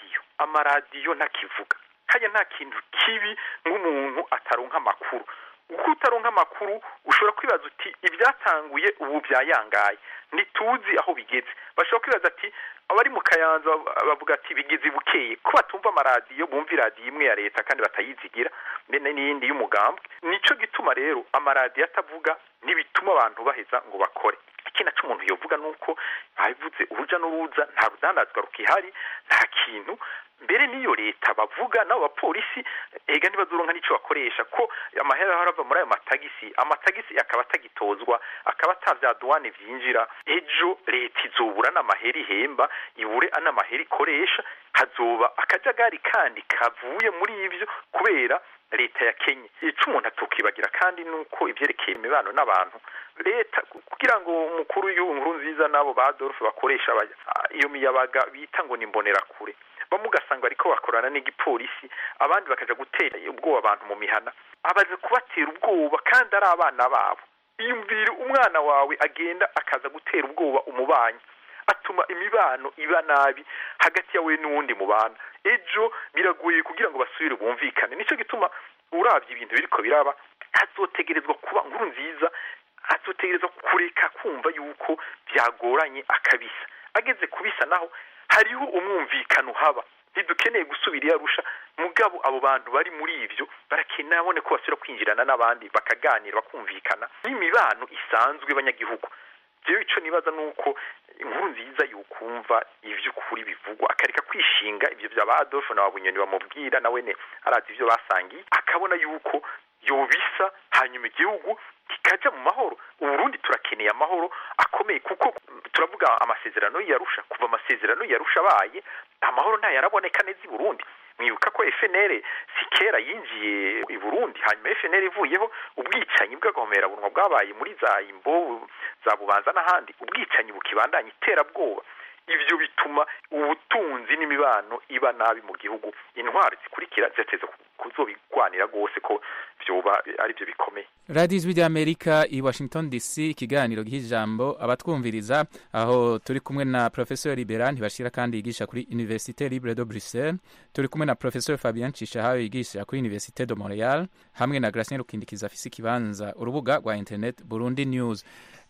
amaradiyo ntakivuga. Kanya nta kintu kibi nk'umuntu ataronka amakuru. Uko utaronka amakuru ushobora kwibaza uti ibyatanguye ubu byayangaye ntituzi aho bigeze. Bashobora kwibaza ati abari mu Kayanza bavuga ati bigeze bukeye ko batumva amaradiyo bumva iradiyo imwe ya leta kandi batayizigira n'iyindi y'umugambwe. Nico gituma rero amaradiyo atavuga ntibituma abantu baheza ngo bakore. Ikindi naco umuntu yovuga nuko babivuze uruja n'uruza nta rudandazwa rukihari, nta kintu mbere niyo leta bavuga nabo bapolisi ega ntibazoronka nico bakoresha ko amahera harava muri ayo amatagisi akaba atagitozwa akaba atavya douane vyinjira. Ejo leta izobura n'amahera ihemba ibure anamahera ikoresha, hazoba akajagari kandi kavuye muri ivyo kubera leta ya Kenya. Ico umuntu atukibagira kandi nuko ivyerekeye imibano n'abantu leta kugira ngo umukuru w'inkuru nziza nabo ba Adolphe bakoresha iyo miyabaga bita ngo nimbonera kure bamugasanga ariko bakorana n'igipolisi abandi bakaja gutera ubwoba abantu mu mihana, abaze kubatera ubwoba kandi ari abana babo. Iyumvire umwana wawe agenda akaza gutera ubwoba umubanyi, atuma imibano iba nabi hagati yawe n'uwundi mubana. Ejo biragoye kugira ngo basubire bumvikane. Nico gituma uravye ibintu biriko biraba azotegerezwa kuba nkuru nziza, azotegerezwa kureka kumva yuko byagoranye akabisa. Ageze kubisa naho hariho umwumvikano haba, ntidukeneye gusubira Arusha mugabo abo bantu bari muri ivyo barakeneye abone ko basubira kwinjirana n'abandi bakaganira bakumvikana n'imibano isanzwe banyagihugu. Jewe ico nibaza nuko inkuru nziza yukumva ivyo kuri bivugwa akareka kwishinga ivyo bya Adolphe na Bunyoni bamubwira nawene arazi ivyo basangiye akabona yuko yobisa hanyuma igihugu kikaja mu mahoro. Uburundi turakeneye amahoro akomeye kuko turavuga amasezerano y'Arusha, kuva amasezerano y'Arusha baye amahoro nta yaraboneka neza i Burundi. Mwibuka ko FNL sikera yinjiye i Burundi hanyuma FNL ivuyeho ubwicanyi bw'agahomera bunwa bwabaye muri za Imbo za Bubanza n'ahandi, ubwicanyi bukibandanya iterabwoba. Ivyo bituma ubutunzi n'imibano iba nabi mu gihugu. Intwari zikurikira ziteze kuzobigwanira gose ko vyoba ari byo bikomeye. Radio Ijwi ry'Amerika i Washington DC, ikiganiro gihijambo abatwumviriza, aho turi kumwe na Professeur Libera Ntibashira kandi yigisha kuri Université Libre de Bruxelles, turi kumwe na Professeur Fabien Cishahayo yigisha kuri Université de Montréal, hamwe na Gracien Rukindikiza afise ikibanza urubuga rwa internet Burundi News.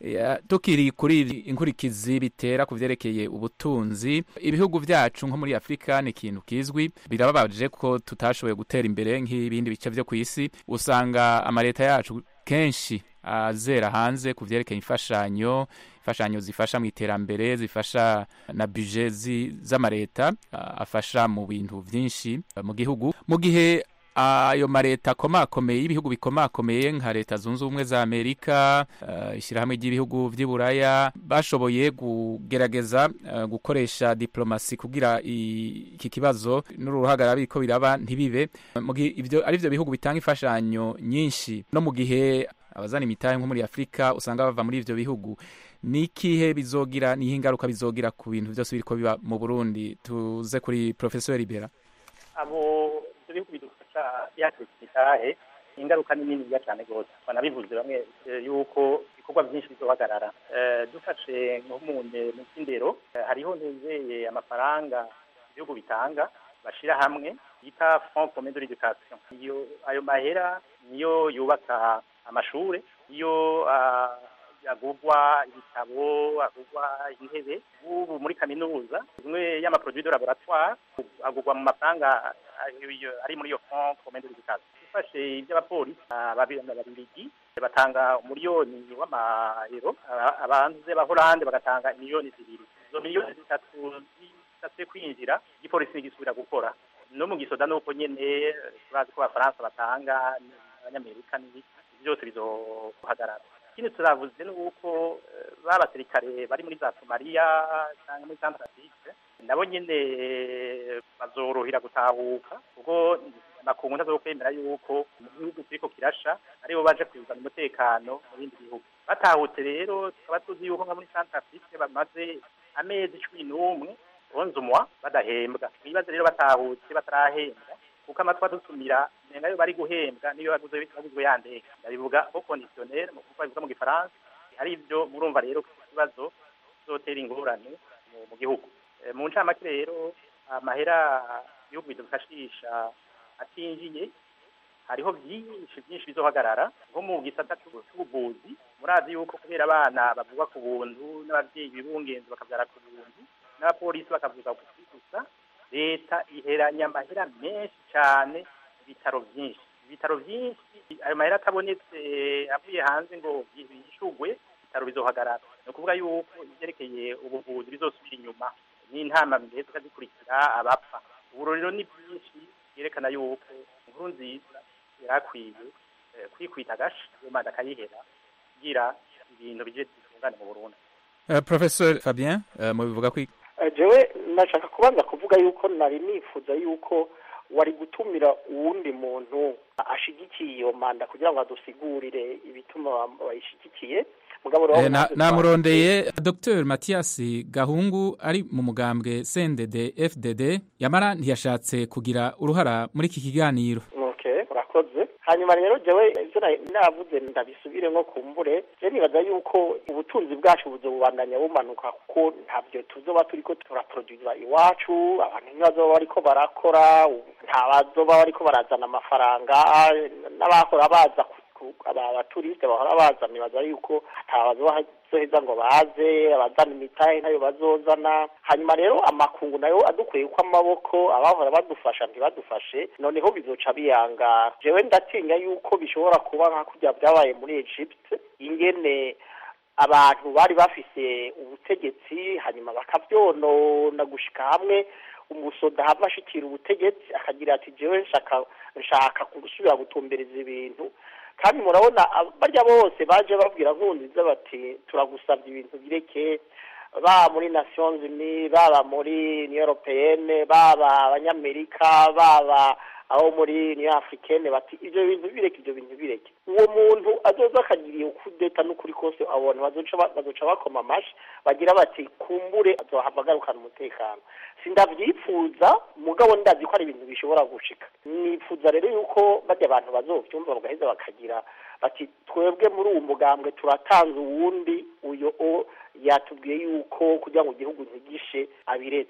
Tukiri kuri inkurikizi bitera kuvyerekeye ubutunzi, ibihugu vyacu nko muri Afrika ni ikintu kizwi, birababaje ko tutashoboye gutera imbere nk'ibindi bice vyo kw'isi. Usanga amareta yacu kenshi azera hanze kuvyerekeye imfashanyo imfashanyo zifasha mu iterambere zifasha na budget z'amareta afasha mu bintu byinshi mu gihugu mu gihe ayo mareta akomakomeye y'ibihugu bikomakomeye nka leta zunze ubumwe za Amerika ishyirahamwe ry'ibihugu vy'Iburaya bashoboye kugerageza gukoresha diplomasi kugira iki kibazo n'uruhagara biriko biraba ntibibe mu gihe ivyo ari byo bihugu bitanga imfashanyo nyinshi no mu gihe abazana imitahe nko muri Afrika usanga bava muri ivyo bihugu nikihe bizogira nihe ingaruka bizogira ku bintu byose biriko biba mu Burundi tuze kuri Professor Libera abo ibihugu bidufasha yakitahe ingaruka ni nini cyane gose banabivuze bamwe yuko ibikorwa byinshi bizohagarara dufashe nk'umuntu mu kindero hariho nezeye amafaranga ibihugu bitanga bashira hamwe yita Fond Commun de l'Education iyo ayo mahera niyo yubaka amashure iyo agugwa ibitabo agugwa intebe ubu muri kaminuza imwe y'amaproduit de laboratoire agugwa mu mafaranga ari muri iyo Fond Commun de l'Education ufashe iby'abapolisi babirigi batanga umuriyoni w'amayero abanze b'Aholande bagatanga miliyoni 2 izo miliyoni 3 zisatse kwinjira igipolisi gisubira gukora no mu gisoda nuko nyene turazi ko abafaransa batanga abanyamerika n'ibindi byose bizohagarara ikindi turavuze nuko babasirikare bari muri za Somalia cyangwa muri Centrafrique nabo nyene bazorohera gutahuka kuko makungu ntazokwemera yuko mu gihugu kiriko kirasha aribo baje kwizana umutekano mu bindi bihugu batahutse rero tukaba tuzi yuko nka muri Centrafrique bamaze amezi 11 11 badahembwa nibaze rero batahutse batarahembwa kuko amatwa dusumira nengayo bari guhembwa niyo baguzwe yandeka ndabivuga au conditionnel mu kuko bivuga mu gifaransa ari ibyo murumva rero kibazo zotera ingorane mu gihugu mu ncamake rero amahera yo bidufashisha atinjiye hariho byinshi bizohagarara nko mu gisata cy'ubuvuzi murazi yuko kubera abana bavugwa ku buntu n'abavyeyi bibungenzi bakavyara ku buntu n'abapolisi bakavuga gusa leta iheranya amahera menshi cyane ibitaro byinshi ayo mahera atabonetse avuye hanze ngo yishugwe ibitaro bizohagarara no kuvuga yuko ivyerekeye ubuvuzi bizosubira inyuma n'intama mbere tukazikurikira abapfa ubu rero ni byinshi yerekana yuko inkuru nziza yarakwiye kwikwita gashi yo manda kayihera kugira ibintu bije bitungane mu Burundi. Professor Fabien mu bivuga ko jewe nashaka kubanza kuvuga yuko nari nifuza yuko wari gutumira uwundi muntu ashigikiye iyo manda kugira ngo adusigurire ibituma bayishigikiye namurondeye Dr Mathias Gahungu ari mu mugambwe CNDD FDD yamara ntiyashatse kugira uruhara muri iki kiganiro. Okay, urakoze. Hanyuma rero jewe ivyo navuze ndabisubire nko kumbure je nibaza yuko ubutunzi bwacu buzobandanya bumanuka kuko ntavyo tuzoba turiko turaproduza iwacu abantu ntibazoba bariko barakora ntabazoba bariko barazana amafaranga n'abakora baza abaturiste bahora baza nibaza yuko atabazoheza ngo baze abazana imitahe ntayo bazozana hanyuma rero amakungu nayo adukwiye ko amaboko abahora badufasha ntibadufashe noneho bizoca biyanga jewe ndatinya yuko bishobora kuba nka kurya byabaye muri Egypt ingene abantu bari bafise ubutegetsi hanyuma bakavyonona gushika hamwe umusoda hava ashikira ubutegetsi akagira ati jewe nshaka gusubira gutumbereza ibintu kandi murabona barya bose baje babwira nkundiza bati turagusabye ibintu bireke ba muri Nations Unies baba muri Union Européenne baba abanyamerika baba aho muri Union Africaine bati ivyo bintu bireke uwo muntu azoza akagiriye ukudeta n'ukuri kose abone bazoca bakoma amashi bagira bati kumbure azohava agarukana umutekano sindavyifuza mugabo ndazi ko ari ibintu bishobora gushika nifuza rero yuko bajya abantu bazovyumva bagaheza bakagira bati twebwe muri uwo mugambwe turatanze uwundi uyo yatubwiye yuko kugira ngo igihugu ntigishe abiretse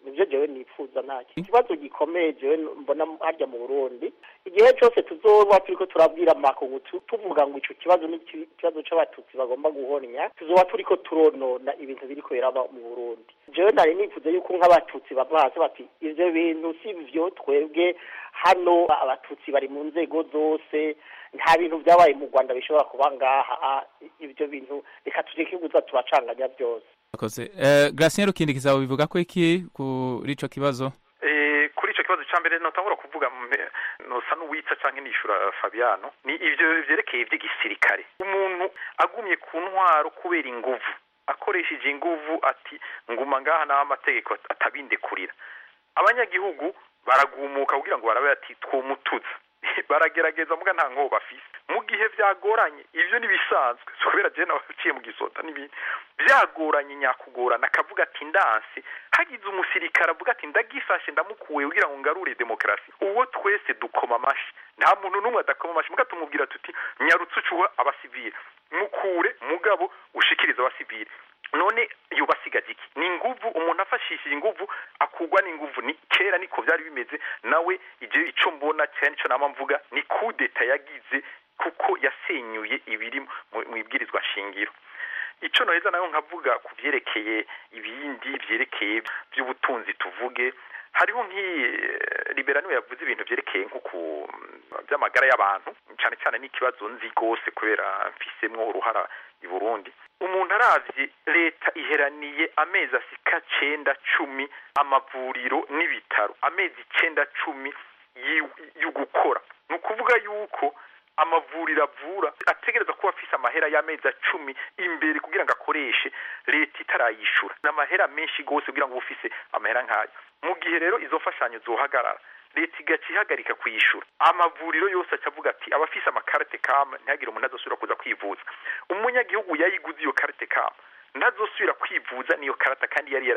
nivyo jewe nifuza ntacyo ikibazo gikomeye jewe mbona harya mu Burundi igihe cyose tuzoba turiko turabwira amakungu tuvuga ngo ico kibazo ni ikibazo c'abatutsi bagomba guhonya tuzoba turiko turonona ibintu biriko biraba mu Burundi jewe nari nifuza yuko nk'abatutsi bava hasi bati ivyo bintu si vyo twebwe hano abatutsi bari mu nzego zose nta bintu byabaye mu Rwanda bishobora kuba ngaha ibyo bintu reka tureke kuza turacanganya byose akoze Gratien Rukindikiza bivuga ko iki kuri ico kibazo kuri ico kibazo cyambere notangura kuvuga nosa n'uwitsa canke nishura Fabiano ni ivyo vyerekeye ivy'igisirikare umuntu agumye ku ntwaro kubera inguvu akoresheje inguvu ati nguma ngaha naho amategeko atabindekurira abanyagihugu baragumuka kugira ngo barabe ati twomutuza baragerageza muga nta nkoba bafise mu gihe vyagoranye ivyo nibisanzwe kubera je nabaciye mu gisota n'ibindi vyagoranye nyakugorana akavuga ati ndanse hagize umusirikare avuga ati ndagifashe ndamukuwe kugira ngo ngarure demokrasi uwo twese dukoma amashi nta muntu n'umwe adakoma amashi muga tumubwira tuti nyarutse ucuha abasivile mukure mugabo ushikiriza abasivile none yubasigaje iki ni nguvu umuntu afashishije inguvu akugwa n'inguvu ni kera niko byari bimeze nawe ije ico mbona cyane cyo nama mvuga ni kudeta yagize kuko yasenyuye ibiri mu ibwirizwa shingiro ico noheza nayo nkavuga kuvyerekeye ibindi vyerekeye by'ubutunzi tuvuge hariho liberano yavuze ibintu vyerekeye nko ku by'amagara y'abantu cyane cyane n'ikibazo nzi gose kubera mfisemwo uruhara i Burundi umuntu aravye leta iheraniye amezi asika 9-10 amavuriro n'ibitaro amezi 9-10 y'ugukora nukuvuga yuko amavuriro avura ategereza kuba afise amahera y'amezi 10 imbere kugira ngo akoreshe leta itarayishura n'amahera menshi gose kugira ngo ufise amahera nkayo mu gihe rero izo mfashanyo zohagarara leta igaca ihagarika kuyishura amavuriro yose acavuga ati abafise amakarite kama ntihagire umuntu azosubira kuza kwivuza umunyagihugu yayiguze iyo karite kama ntazosubira kwivuza niyo karata kandi yari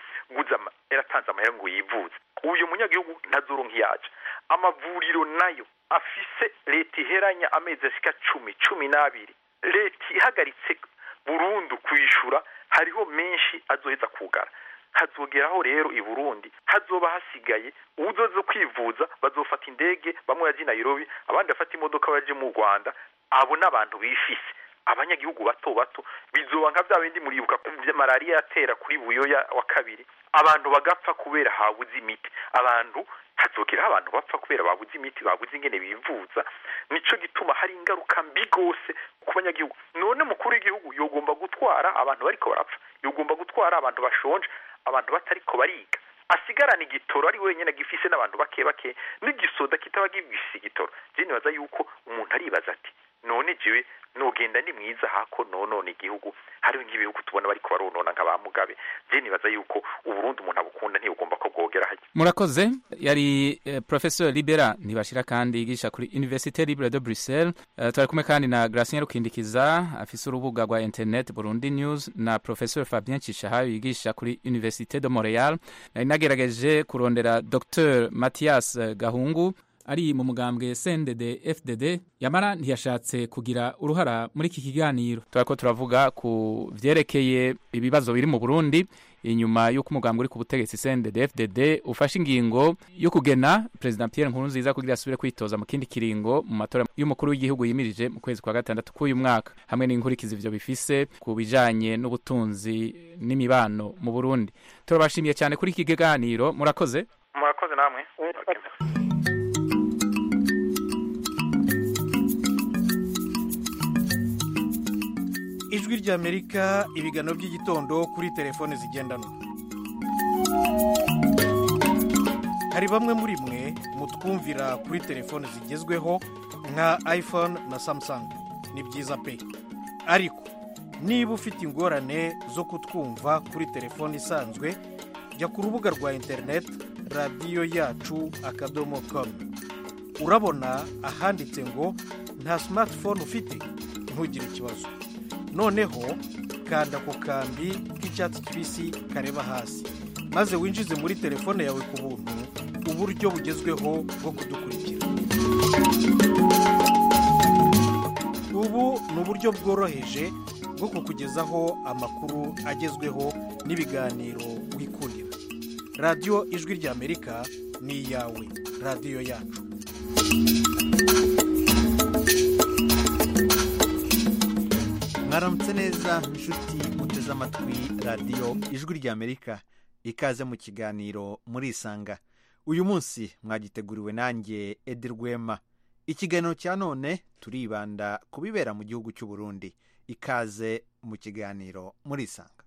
yaratanze amahera ngo yivuze uyu munyagihugu ntazoronka iyaje amavuriro nayo afise leta iheranya amezi ashika 10-12 leta ihagaritse burundu kuyishura hariho menshi azoheza kugara hazogeraho rero i Burundi hazoba hasigaye uzoze kwivuza bazofata indege bamwe yaje Nairobi abandi bafata imodoka baje mu Rwanda abo n'abantu bifise abanyagihugu bato bato bizoba nka bya bindi muribuka malaria yatera kuri buyoya wa kabiri abantu bagapfa kubera habuze imiti abantu hazogera abantu bapfa kubera babuze imiti babuze ingene bivuza nico gituma hari ingaruka mbi gose ku banyagihugu none mukuru w'igihugu yogomba gutwara abantu bariko barapfa yogomba gutwara abantu bashonje abantu batariko bariga asigarana igitoro ari wenyene gifise n'abantu bake bake n'igisoda kitaba gifise igitoro je nibaza yuko umuntu aribaza ati none jiwe nogenda ni mwiza hako nonone igihugu hariho nk'ibihugu tubona bariko baronona nk'aba Mugabe je nibaza yuko uburundi umuntu abukunda ntiyugomba ko bwogera haje murakoze yari professeur Libera ntibashira kandi yigisha kuri Université Libre de Bruxelles twari kumwe kandi na Gratien Rukindikiza afise urubuga rwa internet Burundi News na professeur Fabien Cishahayo yigisha kuri Université de Montréal nagerageje kurondera Dr Mathias Gahungu ari mu mugambwe CNDD FDD yamara ntiyashatse kugira uruhara muri iki kiganiro turako turavuga ku vyerekeye ibibazo biri mu Burundi inyuma y'uko umugambwe uri ku butegetsi CNDD FDD ufashe ingingo yo kugena President Pierre Nkurunziza kugira asubire kwitoza mu kindi kiringo mu matora y'umukuru w'igihugu yimirije mu kwezi kwa gatandatu k'uyu mwaka hamwe n'inkurikizi ivyo bifise ku bijanye n'ubutunzi n'imibano mu Burundi turabashimiye cyane kuri iki kiganiro murakoze namwe ijwi ry'Amerika ibiganiro by'igitondo kuri telefone zigendanwa hari bamwe muri mwe mutwumvira kuri telefone zigezweho nka iPhone na Samsung ni byiza pe ariko niba ufite ingorane zo kutwumva kuri telefone isanzwe jya ku rubuga rwa internet radiyo yacu .com urabona ahanditse ngo nta smartphone ufite ntugire ikibazo noneho kanda ku kambi k'icyatsi kibisi kareba hasi maze winjize muri telefone yawe ku buntu uburyo bugezweho bwo kudukurikira ubu ni uburyo bworoheje bwo kukugezaho amakuru agezweho n'ibiganiro wikundira radiyo ijwi ry'amerika ni iyawe radiyo yacu. mwaramutse neza inshuti muteze amatwi radiyo ijwi ry'amerika, ikaze mu kiganiro murisanga. uyu munsi mwagiteguriwe nanjye Edi Rwema. ikiganiro cya none turibanda ku bibera mu gihugu cy'u Burundi. ikaze mu kiganiro murisanga.